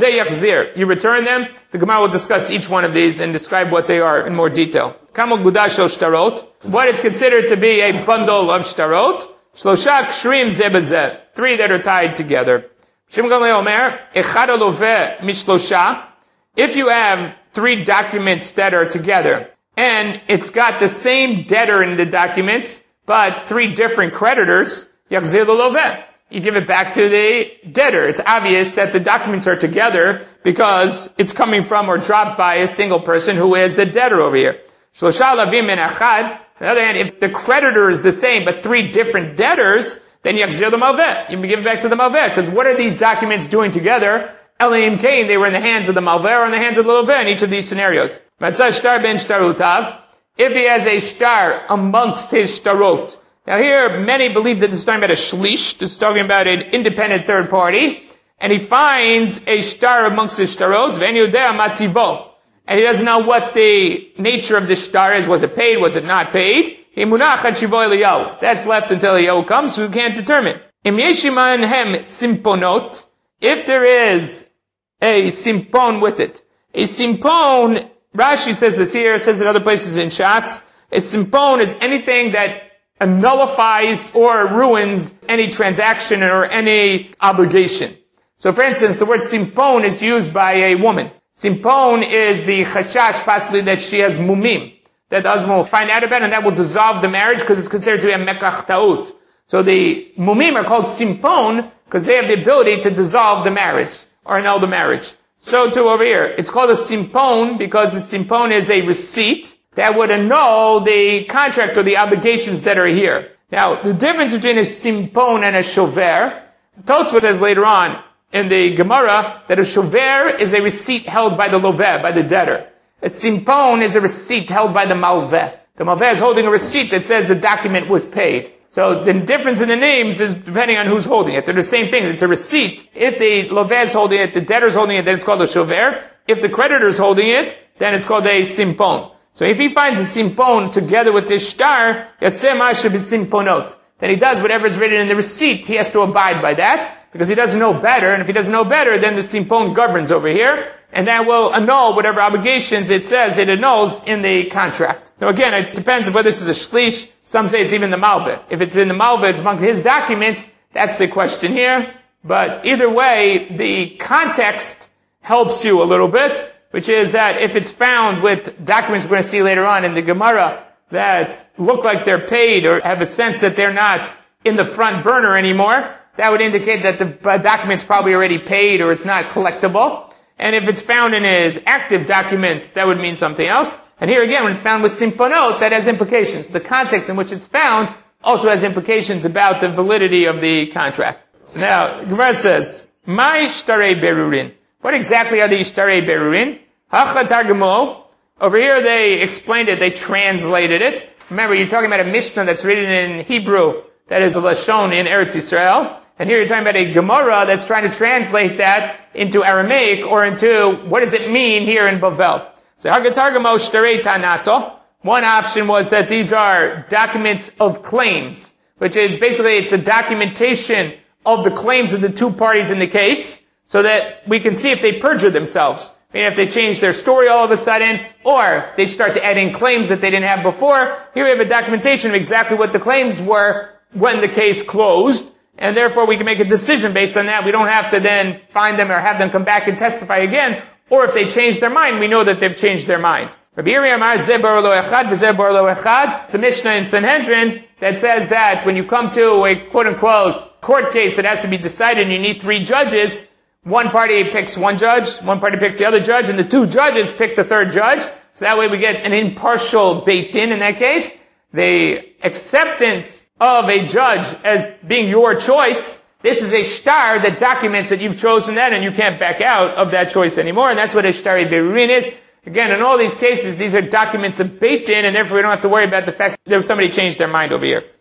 you return them. The Gemara will discuss each one of these and describe what they are in more detail. Kam agudah shel shtarot, what is considered to be a bundle of shtarot? Shlosha kshrim zeh bezeh, three that are tied together. Shimon Gamliel Omer, echad aloveh mishlosha, if you have three documents that are together, and it's got the same debtor in the documents, but three different creditors, yachzir l'loveh. You give it back to the debtor. It's obvious that the documents are together because it's coming from or dropped by a single person who is the debtor over here. Shlosha lavim min achad. On the other hand, if the creditor is the same but three different debtors, then yachzir l'malveh. You give it back to the malveh. Because what are these documents doing together? Elohim Cain, they were in the hands of the malveh or in the hands of the loveh in each of these scenarios. Matzah shtar ben shtarutav. If he has a shtar amongst his shtarot. Now here, many believe that this is talking about a shlish. This is talking about an independent third party. And he finds a shtar amongst his shtarot. Ve'en yodea mativo. And he doesn't know what the nature of this shtar is. Was it paid? Was it not paid? Himunach ad shivo Eliyahu. That's left until Eliyahu comes, so we can't determine. Im yeshiman hem simponot. If there is a simpon with it. A simpon, Rashi says this here, says in other places in Shas, a simpon is anything that nullifies or ruins any transaction or any obligation. So for instance, the word simpon is used by a woman. Simpon is the chashash possibly that she has mumim, that the husband will find out about and that will dissolve the marriage because it's considered to be a mekach ta'ut. So the mumim are called simpon because they have the ability to dissolve the marriage or annul the marriage. So too over here, it's called a simpon because the simpon is a receipt that would annul the contract or the obligations that are here. Now, the difference between a simpon and a shover, Tosfos says later on in the Gemara that a shover is a receipt held by the loveh, by the debtor. A simpon is a receipt held by the malveh. The malveh is holding a receipt that says the document was paid. So the difference in the names is depending on who's holding it. They're the same thing. It's a receipt. If the loveh is holding it, the debtor is holding it, then it's called a shover. If the creditor is holding it, then it's called a simpon. So if he finds the simpon together with this shtar, yaseh ma'aseh b'simponot, then he does whatever is written in the receipt. He has to abide by that because he doesn't know better. And if he doesn't know better, then the simpon governs over here. And that will annul whatever obligations it says it annuls in the contract. Now again, it depends on whether this is a shlish. Some say it's even the malveh. If it's in the malveh, it's amongst his documents. That's the question here. But either way, the context helps you a little bit, which is that if it's found with documents we're going to see later on in the Gemara that look like they're paid or have a sense that they're not in the front burner anymore, that would indicate that the document's probably already paid or it's not collectible. And if it's found in his active documents, that would mean something else. And here again, when it's found with simponot, that has implications. The context in which it's found also has implications about the validity of the contract. So now, Gemara says, "My shtarei berurin." What exactly are the shtarei berurin? Hacha targamo. Over here they explained it, they translated it. Remember, you're talking about a Mishnah that's written in Hebrew, that is a Lashon in Eretz Yisrael. And here you're talking about a Gemara that's trying to translate that into Aramaic or into what does it mean here in Bavel. So Hagatargamo Shtarei Tanato. One option was that these are documents of claims, which is basically it's the documentation of the claims of the two parties in the case, so that we can see if they perjure themselves. I mean, if they change their story all of a sudden, or they start to add in claims that they didn't have before. Here we have a documentation of exactly what the claims were when the case closed. And therefore we can make a decision based on that. We don't have to then find them or have them come back and testify again. Or if they change their mind, we know that they've changed their mind. Rabbi Yirmiyah Amar Zeh bar lo echad v'zeh bar lo echad. It's a Mishnah in Sanhedrin that says that when you come to a quote-unquote court case that has to be decided and you need three judges, one party picks one judge, one party picks the other judge, and the two judges pick the third judge. So that way we get an impartial beit din in that case. The acceptance of a judge as being your choice, this is a shtar that documents that you've chosen that and you can't back out of that choice anymore, and that's what a shtarei berurin is. Again, in all these cases, these are documents of beit din, and therefore we don't have to worry about the fact that somebody changed their mind over here.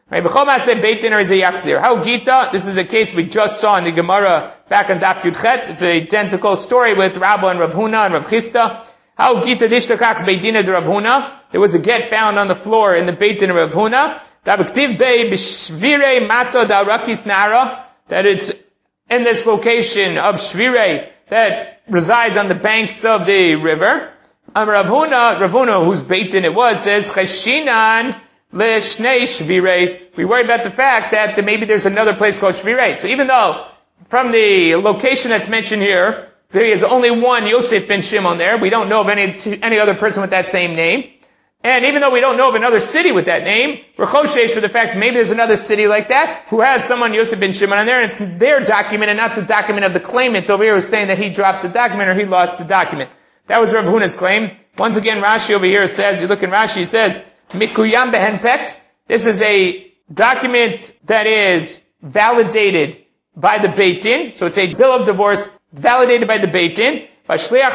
Right? How Gita, this is a case we just saw in the Gemara back on Daf Yud Chet. It's an identical story with Rabba and Rav Huna and Rav Chisda. How Gita dishtakach Beit Din de Rav Huna. There was a get found on the floor in the Beit Din of Rav Huna. That it's in this location of Shvirei that resides on the banks of the river. Rav Huna, whose Beit Din it was, says, Cheshinan le'shnei Shvirei. We worry about the fact that maybe there's another place called Shvirei. So even though from the location that's mentioned here, there is only one Yosef ben Shimon there, we don't know of any other person with that same name. And even though we don't know of another city with that name, we're choshesh for the fact maybe there's another city like that who has someone Yosef ben Shimon on there, and it's their document and not the document of the claimant over here who's saying that he dropped the document or he lost the document. That was Rav Huna's claim. Once again, Rashi over here says, you look in Rashi, it says, Mikuyam behenpek. This is a document that is validated by the Beit Din. So it's a bill of divorce validated by the Beit Din. The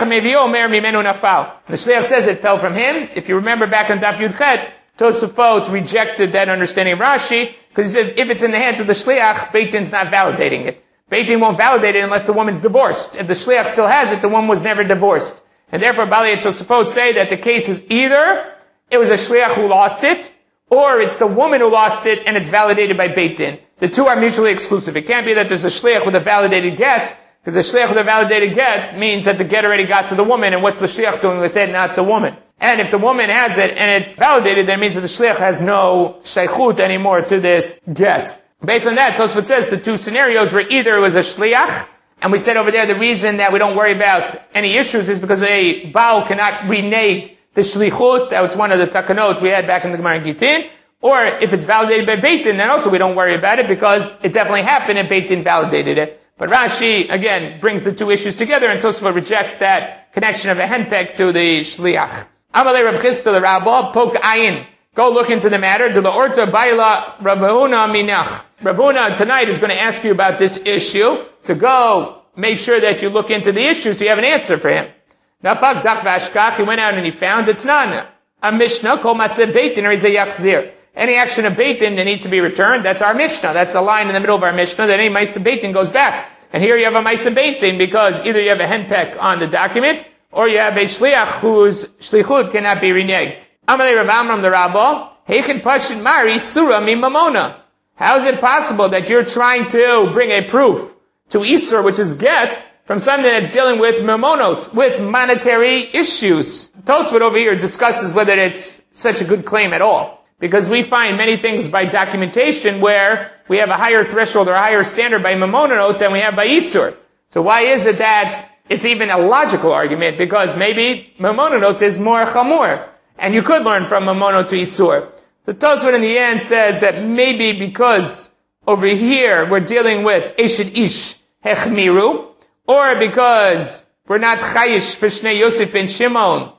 Shliach says it fell from him. If you remember back on Daf Yud Chet, Tosafot rejected that understanding of Rashi, because he says if it's in the hands of the Shliach, Beit Din's not validating it. Beit Din won't validate it unless the woman's divorced. If the Shliach still has it, the woman was never divorced. And therefore, Bali and Tosafot say that the case is either it was a Shliach who lost it, or it's the woman who lost it and it's validated by Beit Din. The two are mutually exclusive. It can't be that there's a Shliach with a validated get, because the shliach with a validated get means that the get already got to the woman, and what's the shliach doing with it, not the woman. And if the woman has it and it's validated, that means that the shliach has no shaychut anymore to this get. Based on that, Tosfot says the two scenarios were either it was a shliach, and we said over there the reason that we don't worry about any issues is because a Baal cannot renege the shlichut. That was one of the takanot we had back in the Gemara Gittin. Or if it's validated by Beit Din, then also we don't worry about it because it definitely happened and Beit Din validated it. But Rashi, again, brings the two issues together, and Tosfot rejects that connection of a henpek to the shliach. Amalei Rav Chisda the Rabba, poke ayin. Go look into the matter. De la orta baila Rav Huna minach. Rav Huna tonight is going to ask you about this issue. So go make sure that you look into the issue so you have an answer for him. Nafak dak vashkach. He went out and he found it's none. A mishnah kol maseh Beit Din or is a yachzir. Any action of Beit Din that needs to be returned, that's our Mishnah. That's the line in the middle of our Mishnah that any Maisa Beit Din goes back. And here you have a Maisa Beit Din because either you have a henpek on the document, or you have a Shliach whose Shlichut cannot be reneged. Amalei Rav Amram the Rabba, Heichen Pashin Mari Surah Mi Mamona. How is it possible that you're trying to bring a proof to Isur, which is get, from something that's dealing with mamonot, with monetary issues? Tosfot over here discusses whether it's such a good claim at all. Because we find many things by documentation where we have a higher threshold or a higher standard by mamonot than we have by Isur. So why is it that it's even a logical argument? Because maybe mamonot is more chamur. And you could learn from mamonot to Isur. So Tosfot in the end says that maybe because over here we're dealing with Eshet Ish Hechmiru, or because we're not Chayish for Shnei Yosef ben Shimon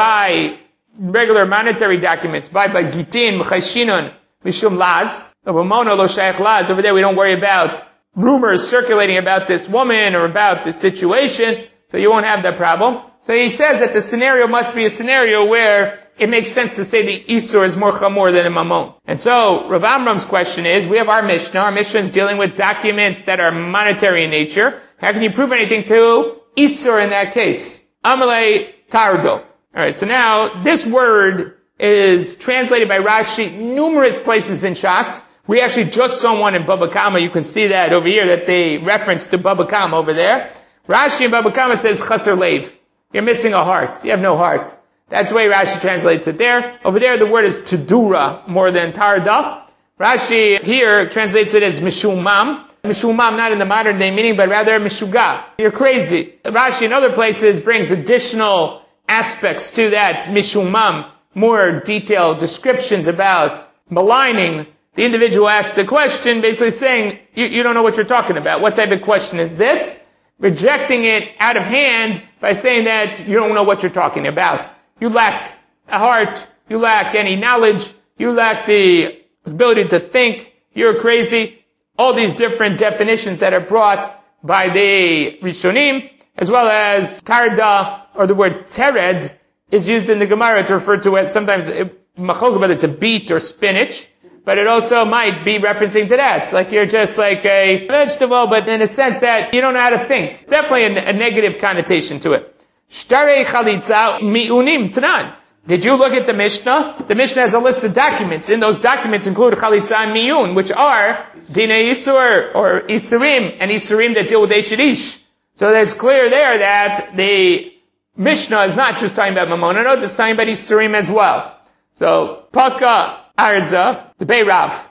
by regular monetary documents, by Gitin, Cheshinon, Mishum Laz, Mamono Lo Shaykh Laz. Over there we don't worry about rumors circulating about this woman or about this situation, so you won't have that problem. So he says that the scenario must be a scenario where it makes sense to say the Isur is more chamor than a Mamon. And so Rav Amram's question is, we have our Mishnah. Our Mishnah is dealing with documents that are monetary in nature. How can you prove anything to Isur in that case? Amalei Tardo. Alright, so now this word is translated by Rashi numerous places in Shas. We actually just saw one in Baba Kama. You can see that over here, that they reference to Baba Kama over there. Rashi in Baba Kama says Chaser Leiv. You're missing a heart. You have no heart. That's the way Rashi translates it there. Over there the word is Tudura more than Tarda. Rashi here translates it as Mishumam. Mishumam not in the modern day meaning, but rather Mishuga. You're crazy. Rashi in other places brings additional aspects to that Mishumam, more detailed descriptions about maligning the individual who asked the question, basically saying, you don't know what you're talking about. What type of question is this? Rejecting it out of hand by saying that you don't know what you're talking about. You lack a heart, you lack any knowledge, you lack the ability to think, you're crazy. All these different definitions that are brought by the Rishonim, as well as Tarda, or the word tered, is used in the Gemara to refer to it. Sometimes, but it's a beet or spinach. but it also might be referencing to that. Like you're just like a vegetable, but in a sense that you don't know how to think. Definitely a negative connotation to it. Shtarei chalitza mi'unim tanan. Did you look at the Mishnah? The Mishnah has a list of documents. In those documents include chalitza and miyun, which are dinei isur, or isurim, and isurim that deal with eshet ish. So it's clear there that the Mishnah is not just talking about mamonot, it's talking about isurim as well. So, paka arza, the beirav,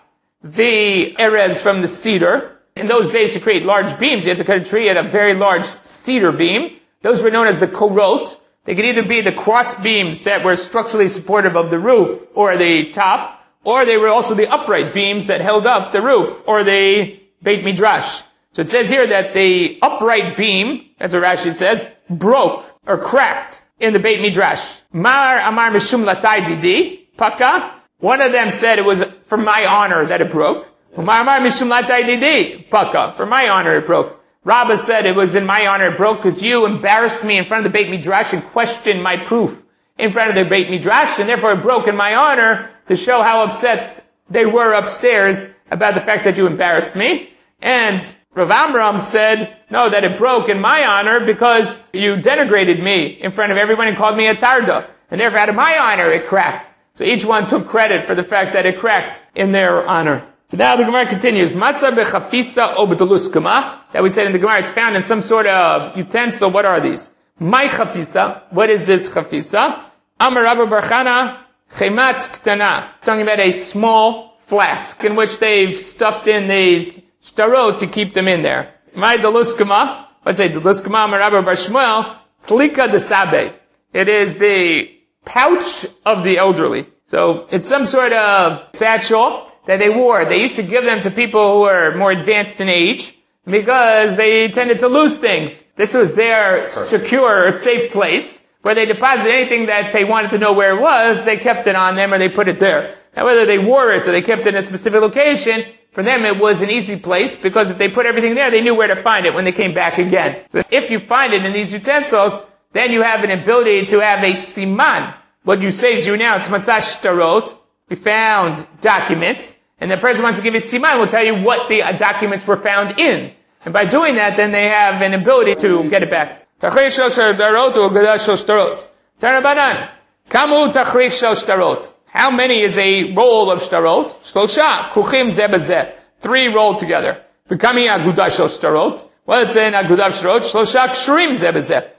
the erez from the cedar. In those days to create large beams, you had to cut a tree at a very large cedar beam. Those were known as the korot. They could either be the cross beams that were structurally supportive of the roof or the top, or they were also the upright beams that held up the roof or the Beit Midrash. So it says here that the upright beam, that's what Rashi says, broke or cracked in the Beit Midrash. Mar amar mishum latai didi, paka. One of them said it was for my honor that it broke. Mar amar mishum latai didi, paka. For my honor it broke. Rabbah said it was in my honor it broke because you embarrassed me in front of the Beit Midrash and questioned my proof in front of the Beit Midrash, and therefore it broke in my honor to show how upset they were upstairs about the fact that you embarrassed me. And Rav Amram said, no, that it broke in my honor because you denigrated me in front of everyone and called me a tarda. And therefore out of my honor it cracked. So each one took credit for the fact that it cracked in their honor. So now the Gemara continues. Matzah bechafisa o b'teluskama. That we said in the Gemara, it's found in some sort of utensil. What are these? My chafisa. What is this chafisa? Amar Rabba bar Chana chemat ktana. Talking about a small flask in which they've stuffed in these shtarot to keep them in there. My deluskama. Let's say deluskama. Amar Rabba bar Shmuel tlika desabe. It is the pouch of the elderly. So it's some sort of satchel that they wore. They used to give them to people who were more advanced in age because they tended to lose things. This was their secure, safe place where they deposited anything that they wanted to know where it was. They kept it on them or they put it there. Now whether they wore it or they kept it in a specific location, for them it was an easy place because if they put everything there, they knew where to find it when they came back again. So if you find it in these utensils, then you have an ability to have a siman. What you say is you announce matzah shtarot. We found documents, and the person wants to give you siman will tell you what the documents were found in. And by doing that, then they have an ability to get it back. Tachrich shel shtarot or gadash shel shtarot. Tanabanan. Kamu tachrich shel shtarot. How many is a roll of shtarot? Shlosha. Kuchim zeh bezeh. 3 rolled together. V'kami agudah shel shtarot. Well, it's in agudah shtarot. Shlosha kshrim zeh bezeh.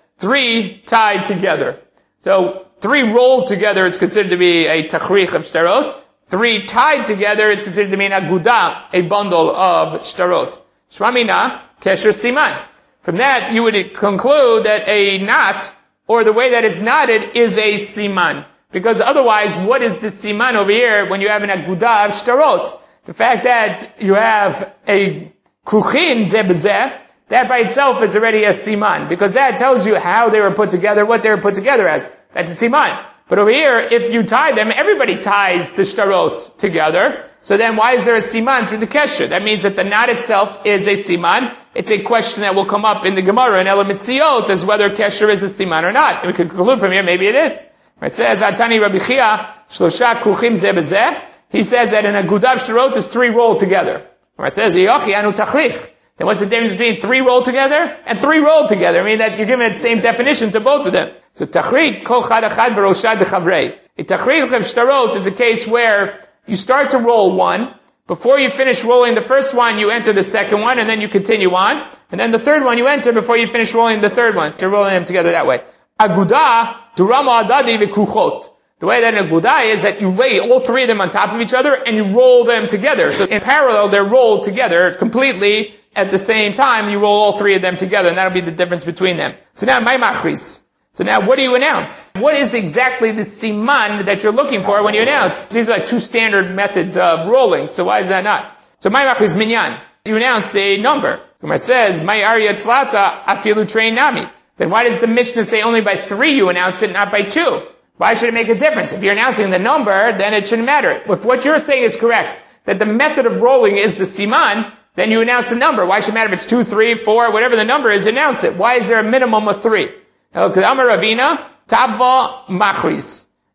3 tied together. So 3 rolled together is considered to be a tachrich of shtarot. 3 tied together is considered to be an agudah, a bundle of shtarot. Shramina, kesher siman. From that, you would conclude that a knot, or the way that it's knotted, is a siman. Because otherwise, what is the siman over here when you have an agudah of shtarot? The fact that you have a kuchin zebzeh, that by itself is already a siman. Because that tells you how they were put together, what they were put together as. That's a siman. But over here, if you tie them, everybody ties the shtarot together. So then why is there a siman through the kesher? That means that the knot itself is a siman. It's a question that will come up in the Gemara in Elamitziot as whether kesher is a siman or not. And we could conclude from here, maybe it is. It says, Atani Rabbi Chia, Shlosha Kuchim Zeh Bezeh. He says that in a gudav shtarot is 3 rolled together. It says, Yochi Anu Tachrich. Then what's the difference between 3 rolled together and 3 rolled together? I mean that you're giving the same definition to both of them. So tachrit kol chad achad b'roshad dechavrei. A tachrit of shtarot is a case where you start to roll one. Before you finish rolling the first one, you enter the second one, and then you continue on. And then the third one you enter before you finish rolling the third one. You're rolling them together that way. Agudah durama adadi v'kruchot. The way that an agudah is that you lay all 3 of them on top of each other and you roll them together. So in parallel, they're rolled together completely. At the same time, you roll all 3 of them together, and that'll be the difference between them. So now, my machris. So now, what do you announce? What is exactly the siman that you're looking for when you announce? These are like 2 standard methods of rolling, so why is that not? So my machris minyan. You announce the number. So it says, my arya tzlata afilu train nami. Then why does the Mishnah say only by 3 you announce it, not by 2? Why should it make a difference? If you're announcing the number, then it shouldn't matter. If what you're saying is correct, that the method of rolling is the siman, then you announce the number. Why should it matter if it's 2, 3, 4, whatever the number is, announce it. Why is there a minimum of 3? Because Amar Ravina, Tabva Machris.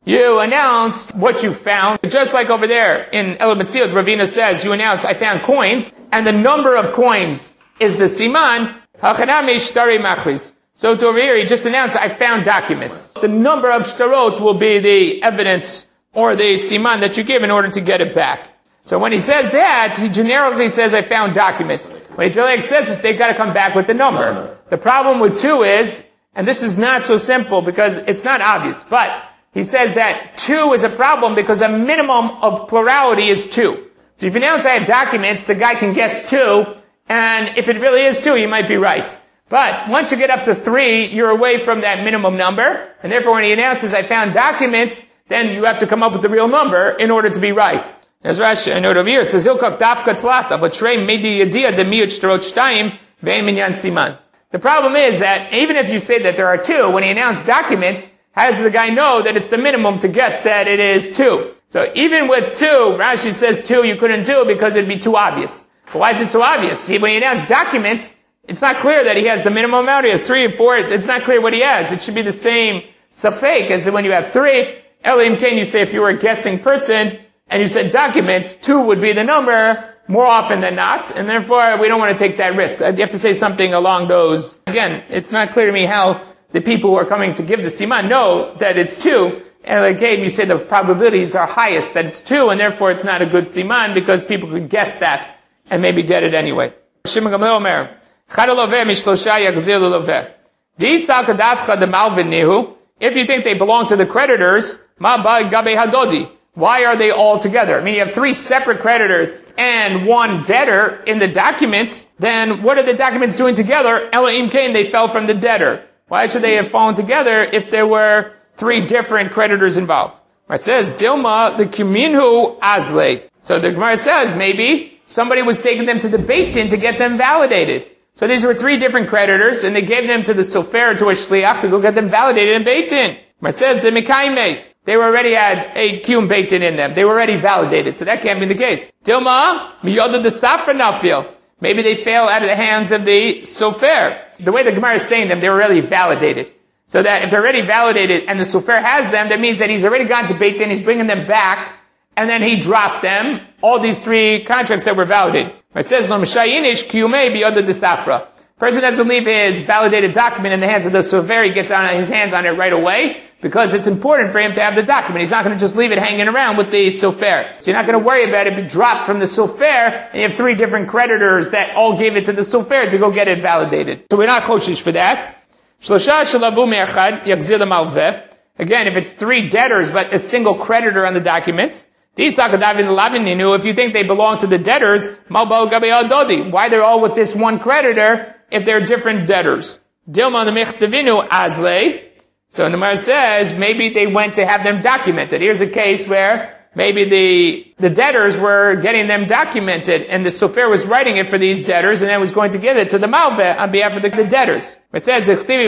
You announce what you found. Just like over there in El Metziot, Ravina says, you announce, I found coins, and the number of coins is the siman. So to over here, he just announced, I found documents. The number of shtarot will be the evidence or the siman that you give in order to get it back. So when he says that, he generically says, I found documents. When he generically says this, they've got to come back with the number. The problem with 2 is, and this is not so simple because it's not obvious, but he says that 2 is a problem because a minimum of plurality is 2. So if you announce I have documents, the guy can guess 2, and if it really is 2, you might be right. But once you get up to 3, you're away from that minimum number, and therefore when he announces I found documents, then you have to come up with the real number in order to be right. As Rashi, I know over here, it says, Hilkak dafka tlata, but shrei medi yadia demiyut shtarot shtayim ve'em minyan siman. The problem is that even if you say that there are 2, when he announced documents, how does the guy know that it's the minimum to guess that it is 2? So even with 2, Rashi says 2 you couldn't do because it'd be too obvious. But why is it so obvious? When he announced documents, it's not clear that he has the minimum amount. He has 3 and 4. It's not clear what he has. It should be the same safek as when you have 3. Elim Kain, you say if you were a guessing person and you said documents, 2 would be the number more often than not. And therefore, we don't want to take that risk. You have to say something along those. Again, it's not clear to me how the people who are coming to give the siman know that it's 2. And again, you say the probabilities are highest that it's 2, and therefore it's not a good siman because people could guess that and maybe get it anyway. Shimon Gamliel Omer, if you think they belong to the creditors, why are they all together? I mean, you have 3 separate creditors and 1 debtor in the documents, then what are the documents doing together? Elohim Kain, they fell from the debtor. Why should they have fallen together if there were 3 different creditors involved? It says, Dilma, the Kuminhu Azle. So the Gemara says, maybe somebody was taking them to the Beit Din to get them validated. So these were 3 different creditors, and they gave them to the sofer, to a shliach, to go get them validated in Beit Din. It says, the Mekaime, they already had a kiyum Beit Din in them. They were already validated, so that can't be the case. Dilma, miyoda the safra nafil. Maybe they fail out of the hands of the sofer. The way the Gemara is saying them, they were already validated. So that if they're already validated and the sofer has them, that means that he's already gone to Beit Din, he's bringing them back, and then he dropped them, all these 3 contracts that were validated. It says, no mishayinish kiyumei biyada the safra. Person doesn't leave his validated document in the hands of the sofer, he gets his hands on it right away, because it's important for him to have the document. He's not going to just leave it hanging around with the sofer. So you're not going to worry about it being dropped from the sofer, and you have 3 different creditors that all gave it to the sofer to go get it validated. So we're not choshish for that. Again, if it's 3 debtors, but a single creditor on the documents, if you think they belong to the debtors, why they're all with this 1 creditor if they're different debtors? Dilma the Azle. So the Gemara says, maybe they went to have them documented. Here's a case where maybe the debtors were getting them documented, and the sofer was writing it for these debtors, and then was going to give it to the malveh on behalf of the debtors. It says,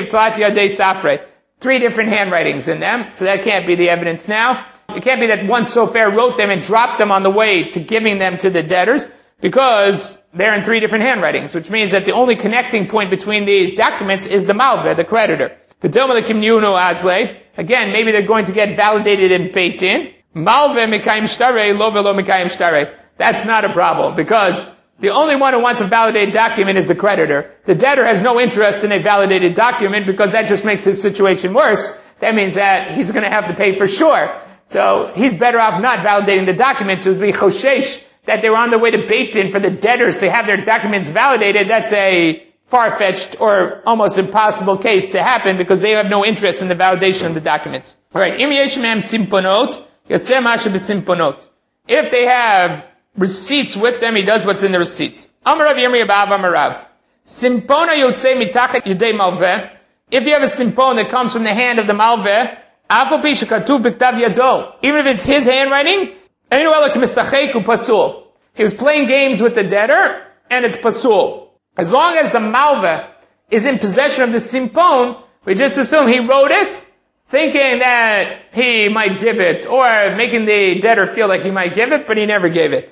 3 different handwritings in them, so that can't be the evidence now. It can't be that one sofer wrote them and dropped them on the way to giving them to the debtors, because they're in 3 different handwritings, which means that the only connecting point between these documents is the malveh, the creditor. Again, maybe they're going to get validated in Beit Din. That's not a problem, because the only one who wants a validated document is the creditor. The debtor has no interest in a validated document because that just makes his situation worse. That means that he's going to have to pay for sure. So he's better off not validating the document to be choshesh that they were on their way to Beit Din for the debtors to have their documents validated. That's a far-fetched or almost impossible case to happen because they have no interest in the validation of the documents. Alright, im yesh mehem simponot, yaseh mashe b'simponot. If they have receipts with them, he does what's in the receipts. Amarav Yirmiyah ba'av Amarav. Simpona yotzei mitachet yedei malveh. If you have a simpon that comes from the hand of the malveh, afal pi shekatuv b'ktav yado. Even if it's his handwriting, he was playing games with the debtor, and it's pasul. As long as the malveh is in possession of the simpon, we just assume he wrote it, thinking that he might give it, or making the debtor feel like he might give it, but he never gave it.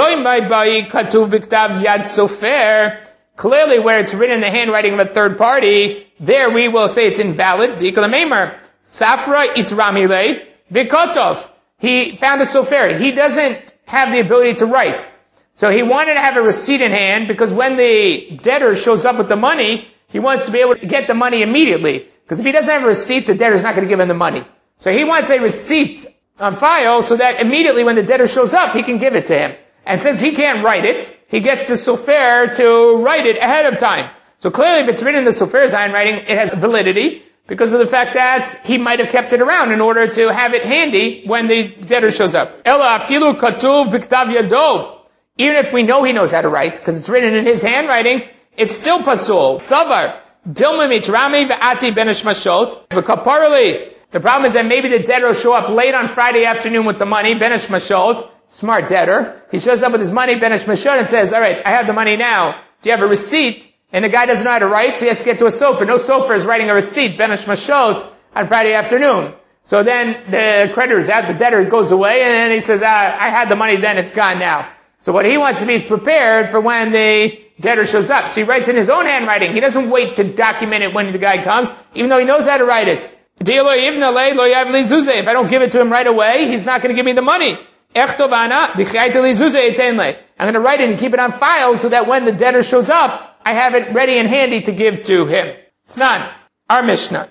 Clearly, where it's written in the handwriting of a third party, there we will say it's invalid. Safra itramile. Vikotov. He found a sofer. He doesn't have the ability to write. So he wanted to have a receipt in hand because when the debtor shows up with the money, he wants to be able to get the money immediately. Because if he doesn't have a receipt, the debtor's not going to give him the money. So he wants a receipt on file so that immediately when the debtor shows up, he can give it to him. And since he can't write it, he gets the sofer to write it ahead of time. So clearly if it's written in the sofer's handwriting, it has validity because of the fact that he might have kept it around in order to have it handy when the debtor shows up. Ela afilu katuv b'ktav yado. Even if we know he knows how to write, because it's written in his handwriting, it's still pasul. Savar. Dilma mitrami v'ati ben hashmashot. V'kaparali. The problem is that maybe the debtor will show up late on Friday afternoon with the money, ben hashmashot. Smart debtor. He shows up with his money, ben hashmashot, and says, all right, I have the money now. Do you have a receipt? And the guy doesn't know how to write, so he has to get to a sofer. No sofer is writing a receipt, ben hashmashot, on Friday afternoon. So then the creditor is out, the debtor goes away, and then he says, I had the money then, it's gone now. So what he wants to be is prepared for when the debtor shows up. So he writes in his own handwriting. He doesn't wait to document it when the guy comes, even though he knows how to write it. If I don't give it to him right away, he's not going to give me the money. I'm going to write it and keep it on file so that when the debtor shows up, I have it ready and handy to give to him. It's not our Mishnah.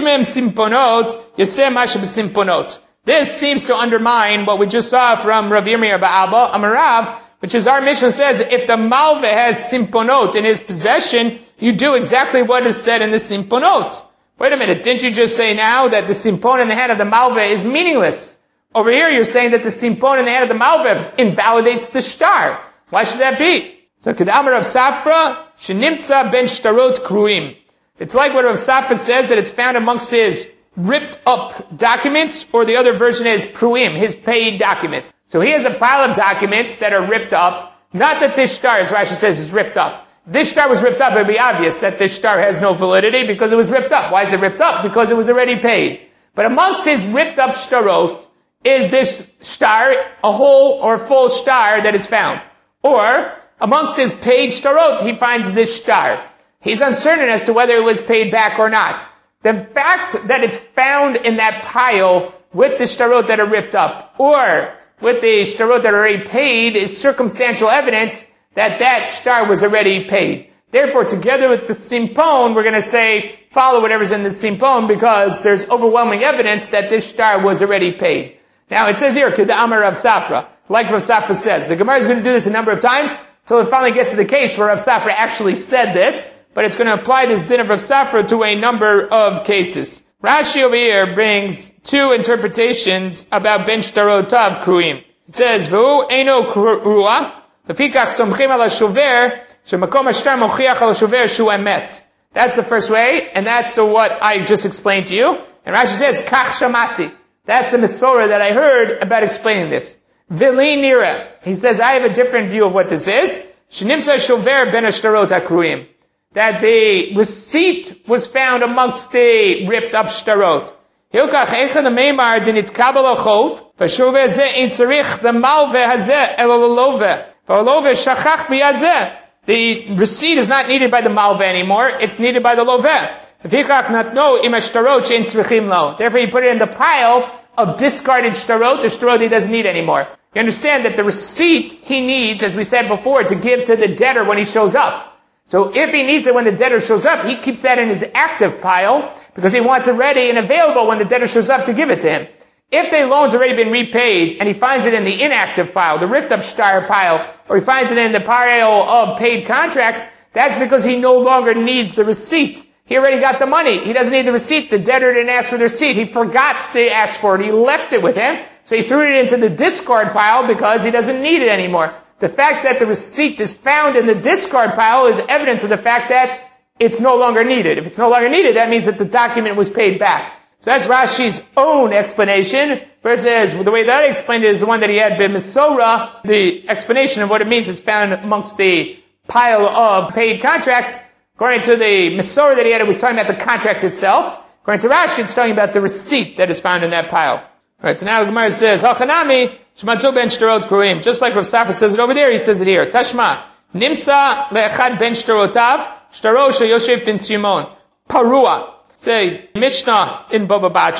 This seems to undermine what we just saw from Rav Yirmiyah Ba'aba Amarav, which is our Mishnah says if the malve has simponot in his possession, you do exactly what is said in the simponot. Wait a minute, didn't you just say now that the simpon in the hand of the malve is meaningless? Over here you're saying that the simpon in the hand of the malve invalidates the shtar. Why should that be? So Kedamar Rav Safra, Shenimtza ben shtarot kruim. It's like what Rav Safra says that it's found amongst his ripped up documents, or the other version is pruim, his paid documents. So he has a pile of documents that are ripped up. Not that this shtar, as Rashi says, is ripped up. If this shtar was ripped up, it would be obvious that this shtar has no validity because it was ripped up. Why is it ripped up? Because it was already paid. But amongst his ripped up shtarot is this shtar, a whole or full shtar that is found. Or amongst his paid shtarot, he finds this shtar. He's uncertain as to whether it was paid back or not. The fact that it's found in that pile with the shtarot that are ripped up, or with the shtarot that are already paid, is circumstantial evidence that that shtar was already paid. Therefore, together with the simpon, we're going to say, follow whatever's in the simpon, because there's overwhelming evidence that this shtar was already paid. Now, it says here, Kedamar Rav Safra, like Rav Safra says. The Gemara is going to do this a number of times, until it finally gets to the case where Rav Safra actually said this, but it's going to apply this din of Rav Safra to a number of cases. Rashi over here brings two interpretations about ben shtarotav kruim. It says, V'hu eino krua, lefikach somchim ala shover, shemakom hashtar mochiach ala shover shu emet. That's the first way, and that's the what I just explained to you. And Rashi says, kach shamati. That's the Mesorah that I heard about explaining this. Vili nira. He says, I have a different view of what this is. Shenimsa shover ben shtarot hakruim. That the receipt was found amongst the ripped up shtarot. Hilkach echad meimar dinit kabel achov, v'shoveh zeh in tzarich the malve hazeh el alove, v'alove shachach miyad zeh. The receipt is not needed by the malve anymore, it's needed by the loveh. V'fikach natno im shtarot she'in tzrichim lo. Therefore you put it in the pile of discarded shtarot, the shtarot he doesn't need anymore. You understand that the receipt he needs, as we said before, to give to the debtor when he shows up. So if he needs it when the debtor shows up, he keeps that in his active pile because he wants it ready and available when the debtor shows up to give it to him. If the loan's already been repaid and he finds it in the inactive pile, the ripped up shtar pile, or he finds it in the pile of paid contracts, that's because he no longer needs the receipt. He already got the money. He doesn't need the receipt. The debtor didn't ask for the receipt. He forgot to ask for it. He left it with him. So he threw it into the discard pile because he doesn't need it anymore. The fact that the receipt is found in the discard pile is evidence of the fact that it's no longer needed. If it's no longer needed, that means that the document was paid back. So that's Rashi's own explanation, versus the way that I explained it is the one that he had been Mesorah. The explanation of what it means is found amongst the pile of paid contracts. According to the Mesorah that he had, it was talking about the contract itself. According to Rashi, it's talking about the receipt that is found in that pile. Alright, so now the Gemara says, Hachanami, Shmatzu ben shtarot kurim. Just like Rav Safra says it over there, he says it here. Tashma, Nimtza le'echad ben shtarotav, shtaro sheyoshev ben Simon. Parua. Say, Mishnah in Baba Batra,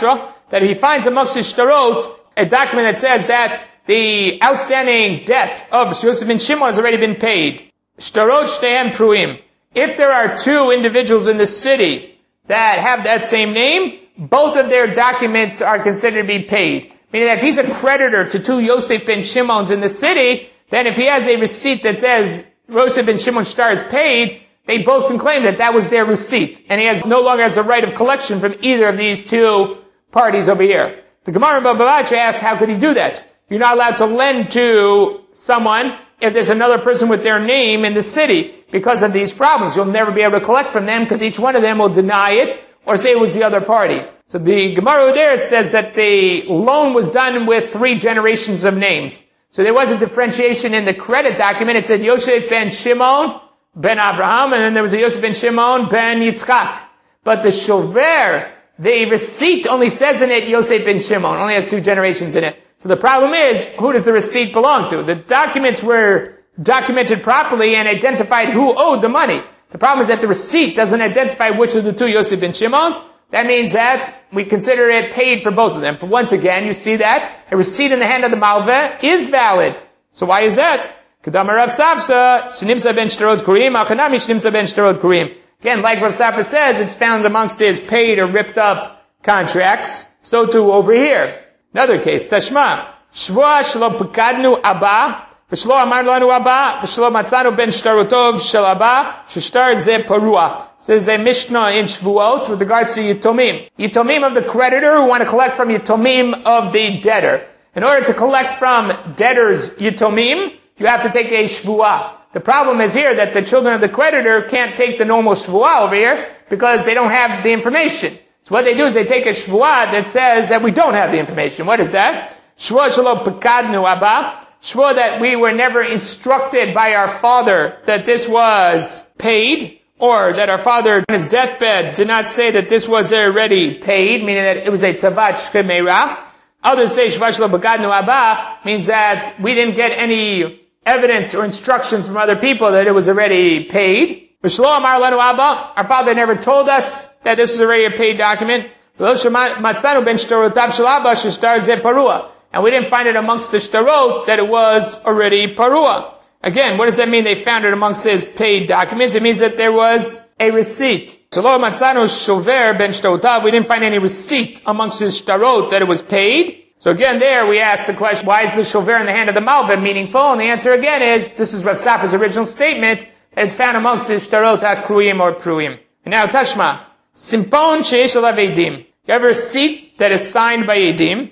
that if he finds amongst his shtarot a document that says that the outstanding debt of Yosef ben Shimon has already been paid. Shtarot shtehem pruim. If there are two individuals in the city that have that same name, both of their documents are considered to be paid. Meaning that if he's a creditor to two Yosef ben Shimons in the city, then if he has a receipt that says Yosef ben Shimon shtar is paid, they both can claim that that was their receipt. And he no longer has a right of collection from either of these two parties over here. The Gemara in Baba Batra asks, how could he do that? You're not allowed to lend to someone if there's another person with their name in the city because of these problems. You'll never be able to collect from them because each one of them will deny it or say it was the other party. So the Gemara over there says that the loan was done with 3 generations of names. So there was a differentiation in the credit document. It said Yosef ben Shimon ben Abraham, and then there was a Yosef ben Shimon ben Yitzchak. But the shover, the receipt only says in it Yosef ben Shimon, only has 2 generations in it. So the problem is, who does the receipt belong to? The documents were documented properly and identified who owed the money. The problem is that the receipt doesn't identify which of the 2 Yosef ben Shimons. That means that we consider it paid for both of them. But once again, you see that a receipt in the hand of the malveh is valid. So why is that? Kedama Rav Safra, Shnimsa ben Shtarot Kurim, Al-Kanami Shnimsa ben Shtarot Kurim. Again, like Rav Safra says, it's found amongst his paid or ripped up contracts. So too over here. Another case, Tashma, Shvoa shelo pekadnu Abba, v'shelo amar lanu Abba, v'shelo matzanu ben shtarotov shel Abba, sheshtar ze parua. Says a Mishnah in Shvuot with regards to Yitomim. Yitomim of the creditor who want to collect from Yitomim of the debtor. In order to collect from debtors Yitomim, you have to take a Shvuah. The problem is here that the children of the creditor can't take the normal Shvuah over here because they don't have the information. So what they do is they take a Shvuah that says that we don't have the information. What is that? Shvuah shelo pekadnu Abba. Shvuah that we were never instructed by our father that this was paid, or that our father on his deathbed did not say that this was already paid, meaning that it was a tzavat shchemeira. Others say Shvuah shelo pekadnu Abba means that we didn't get any evidence or instructions from other people that it was already paid. V'shelo amar lanu Abba, our father never told us that this was already a paid document. Matzanu ben shtarotav shel Abba sheshtar ze parua. And we didn't find it amongst the shtarot that it was already parua. Again, what does that mean they found it amongst his paid documents? It means that there was a receipt. Shelo matzanu shover ben shtarotav, we didn't find any receipt amongst his shtarot that it was paid. So again there we ask the question, why is the shover in the hand of the malveh meaningful? And the answer again is, this is Rav Safra's original statement, that it's found amongst the shtarot ha-kruyim or pruim. And now Tashma, simpon sheish alav edim. You have a receipt that is signed by edim,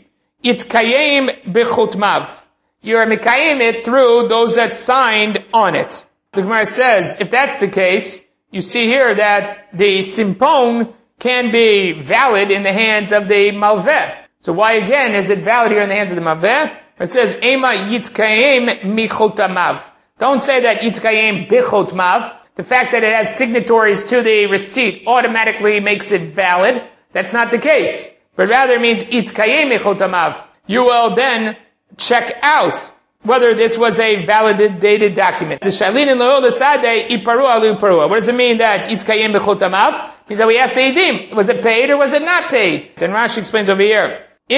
itkayim bechutmav. You are mikayim it through those that signed on it. The Gemara says, if that's the case, you see here that the simpon can be valid in the hands of the malveh. So why again is it valid here in the hands of the malveh? It says, ema yitkayim michotamav. Don't say that yitkayim bichotmav. The fact that it has signatories to the receipt automatically makes it valid. That's not the case. But rather means yitkayim michotamav. You will then check out whether this was a validated document. The shalin in le'ol l'sadeh iparu alu parua. What does it mean that yitkayim bichotamav? Means that we asked the edim, was it paid or was it not paid? Then Rashi explains over here. If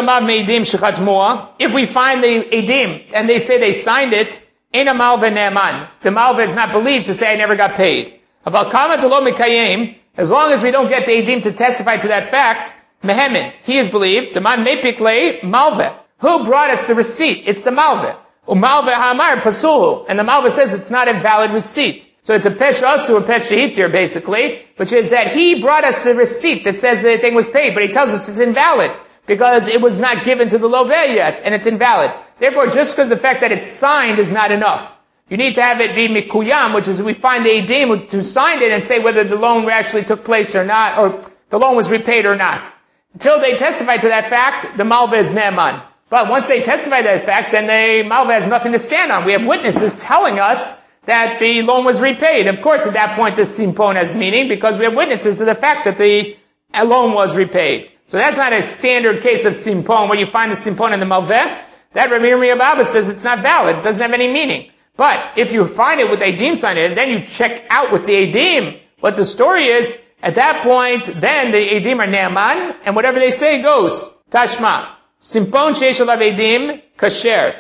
we find the edim and they say they signed it, the malveh is not believed to say I never got paid. As long as we don't get the edim to testify to that fact, mehemin, he is believed. Malveh. Who brought us the receipt? It's the malveh. Malveh hamar pasuhu, and the malveh says it's not a valid receipt. So it's a pesh asu, a pesh hitir basically, which is that he brought us the receipt that says the thing was paid, but he tells us it's invalid because it was not given to the loveh yet, and it's invalid. Therefore, just because the fact that it's signed is not enough. You need to have it be mikuyam, which is we find the edim who signed it and say whether the loan actually took place or not, or the loan was repaid or not. Until they testify to that fact, the malveh is ne'eman. But once they testify to that fact, then the malveh has nothing to stand on. We have witnesses telling us that the loan was repaid. Of course, at that point, the simpon has meaning because we have witnesses to the fact that the loan was repaid. So that's not a standard case of simpon where you find the simpon in the malveh. That Rabbi Yirmiyah Abba says it's not valid. It doesn't have any meaning. But if you find it with edim signed it, then you check out with the edim what the story is, At that point, then the edim are ne'aman, and whatever they say goes. Tashma. Simpon sheish alav edim, kasher.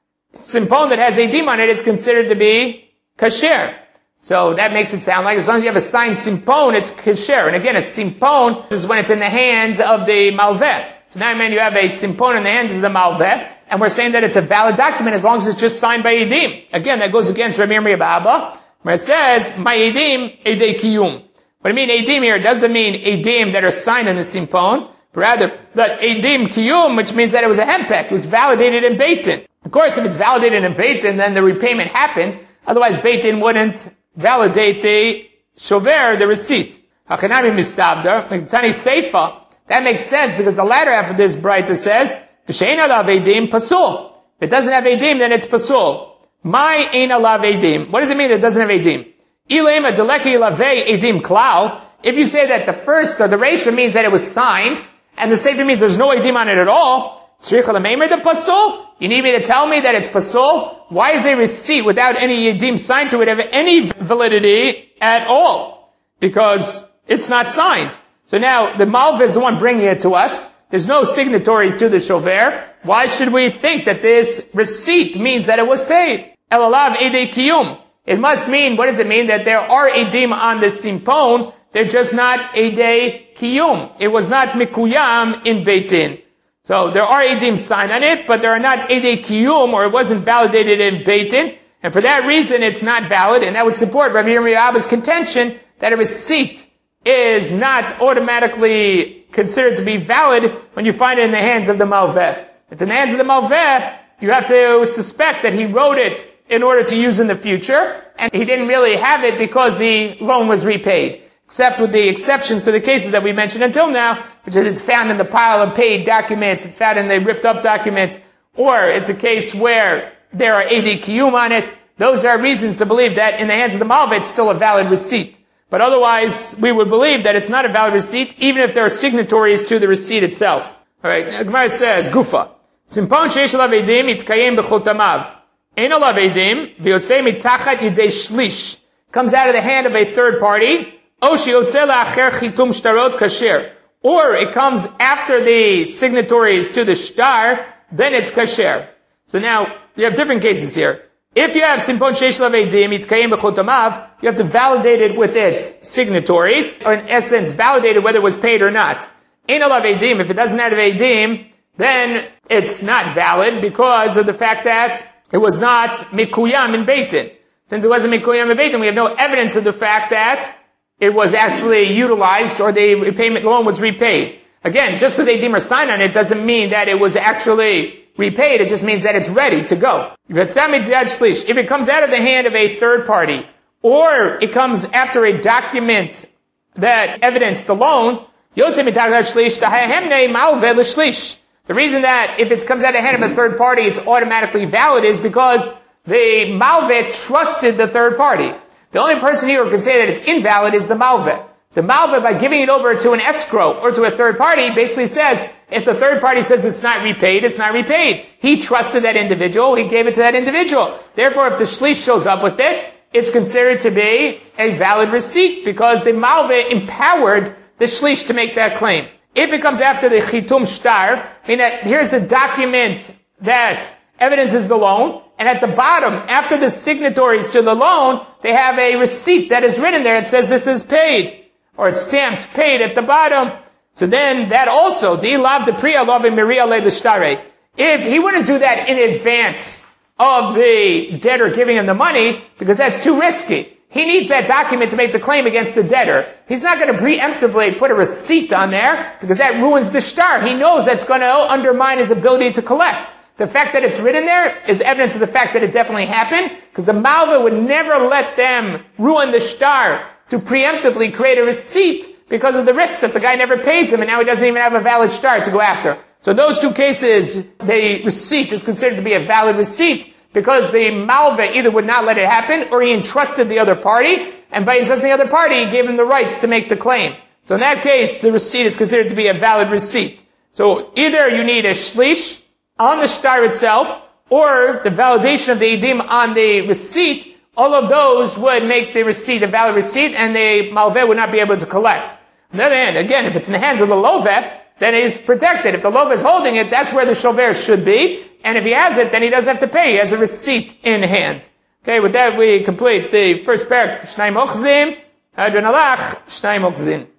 Simpon that has edim on it is considered to be kasher. So that makes it sound like as long as you have a signed simpon, it's kasher. And again, a simpon is when it's in the hands of the malveh. So now, man, you have a simpon in the hands of the malveh, and we're saying that it's a valid document as long as it's just signed by edim. Again, that goes against Rabbi Yirmiyah Abba, where it says, my edim, edei kiyum. What I mean edim here doesn't mean edim that are signed in the simpon, but rather that edim kiyum, which means that it was a hempek, it was validated in Beit Din. Of course, if it's validated in Beit Din, then the repayment happened. Otherwise, Beit Din wouldn't validate the shover, the receipt. Hachanami mistabdar, like Tani Seifa. That makes sense because the latter half of this braita says, "V'shein alav edim pasul." If it doesn't have edim, then it's pasul. My ein alav edim. What does it mean that it doesn't have edim? Ilema deleki lavei edim klau. If you say that the first or the reisha means that it was signed, and the sefer means there's no edim on it at all, tzricha lemeimer the pasul. You need me to tell me that it's pasul? Why is a receipt without any edim signed to it have any validity at all? Because it's not signed. So now, the malveh is the one bringing it to us. There's no signatories to the shover. Why should we think that this receipt means that it was paid? Elalav edei kiyum. It must mean, what does it mean? That there are edim on the simpon, they're just not edei kiyum. It was not mikuyam in Beit Din. So there are edim signed on it, but there are not edei kiyum, or it wasn't validated in Beit Din. And for that reason, it's not valid, and that would support Rabbi Yirmiyah Abba's contention that a receipt is not automatically considered to be valid when you find it in the hands of the malveh. If it's in the hands of the malveh, you have to suspect that he wrote it in order to use in the future, and he didn't really have it because the loan was repaid. Except with the exceptions to the cases that we mentioned until now, which is it's found in the pile of paid documents, it's found in the ripped up documents, or it's a case where there are edei kiyum on it. Those are reasons to believe that in the hands of the malveh it's still a valid receipt. But otherwise, we would believe that it's not a valid receipt, even if there are signatories to the receipt itself. Alright, Gemara says, Gufa. Simpon sheish alav edim itkayem b'chotamav. Ein alav edim, v'yotzei mitachat yidei shlish. Comes out of the hand of a third party. O sheyotzei la'acher chitum shtarot kasher. Or it comes after the signatories to the shtar, then it's kasher. So now, we have different cases here. If you have simpon sheish alav edim itkayem b'chotamav, you have to validate it with its signatories, or in essence, validate it whether it was paid or not. Ein alav edim, if it doesn't have edim, then it's not valid because of the fact that it was not mikuyam in Beit Din. Since it wasn't mikuyam in Beit Din, we have no evidence of the fact that it was actually utilized or the repayment loan was repaid. Again, just because edim are signed on it doesn't mean that it was actually repaid. It just means that it's ready to go. If it comes out of the hand of a third party, or it comes after a document that evidenced the loan, the reason that if it comes out of the hand of a third party, it's automatically valid is because the malveh trusted the third party. The only person here who can say that it's invalid is the malveh. The malveh, by giving it over to an escrow or to a third party, basically says, if the third party says it's not repaid, it's not repaid. He trusted that individual, he gave it to that individual. Therefore, if the shlish shows up with it, it's considered to be a valid receipt because the malveh empowered the shlish to make that claim. If it comes after the chitum shtar, meaning that here's the document that evidences the loan, and at the bottom, after the signatories to the loan, they have a receipt that is written there that says this is paid, or it's stamped paid at the bottom. So then that also, if he wouldn't do that in advance of the debtor giving him the money, because that's too risky. He needs that document to make the claim against the debtor. He's not going to preemptively put a receipt on there, because that ruins the shtar. He knows that's going to undermine his ability to collect. The fact that it's written there is evidence of the fact that it definitely happened, because the malveh would never let them ruin the shtar to preemptively create a receipt because of the risk that the guy never pays him and now he doesn't even have a valid shtar to go after. So those two cases, the receipt is considered to be a valid receipt because the malveh either would not let it happen or he entrusted the other party, and by entrusting the other party, he gave him the rights to make the claim. So in that case, the receipt is considered to be a valid receipt. So either you need a shlish on the shtar itself, or the validation of the edim on the receipt all of those would make the receipt a valid receipt, and the malveh would not be able to collect. On the other hand, again, if it's in the hands of the loveh, then it is protected. If the loveh is holding it, that's where the shover should be, and if he has it, then he doesn't have to pay. He has a receipt in hand. Okay, with that we complete the first parak, Shnai Mochzim, Hadran Alach, Shnai Mochzim.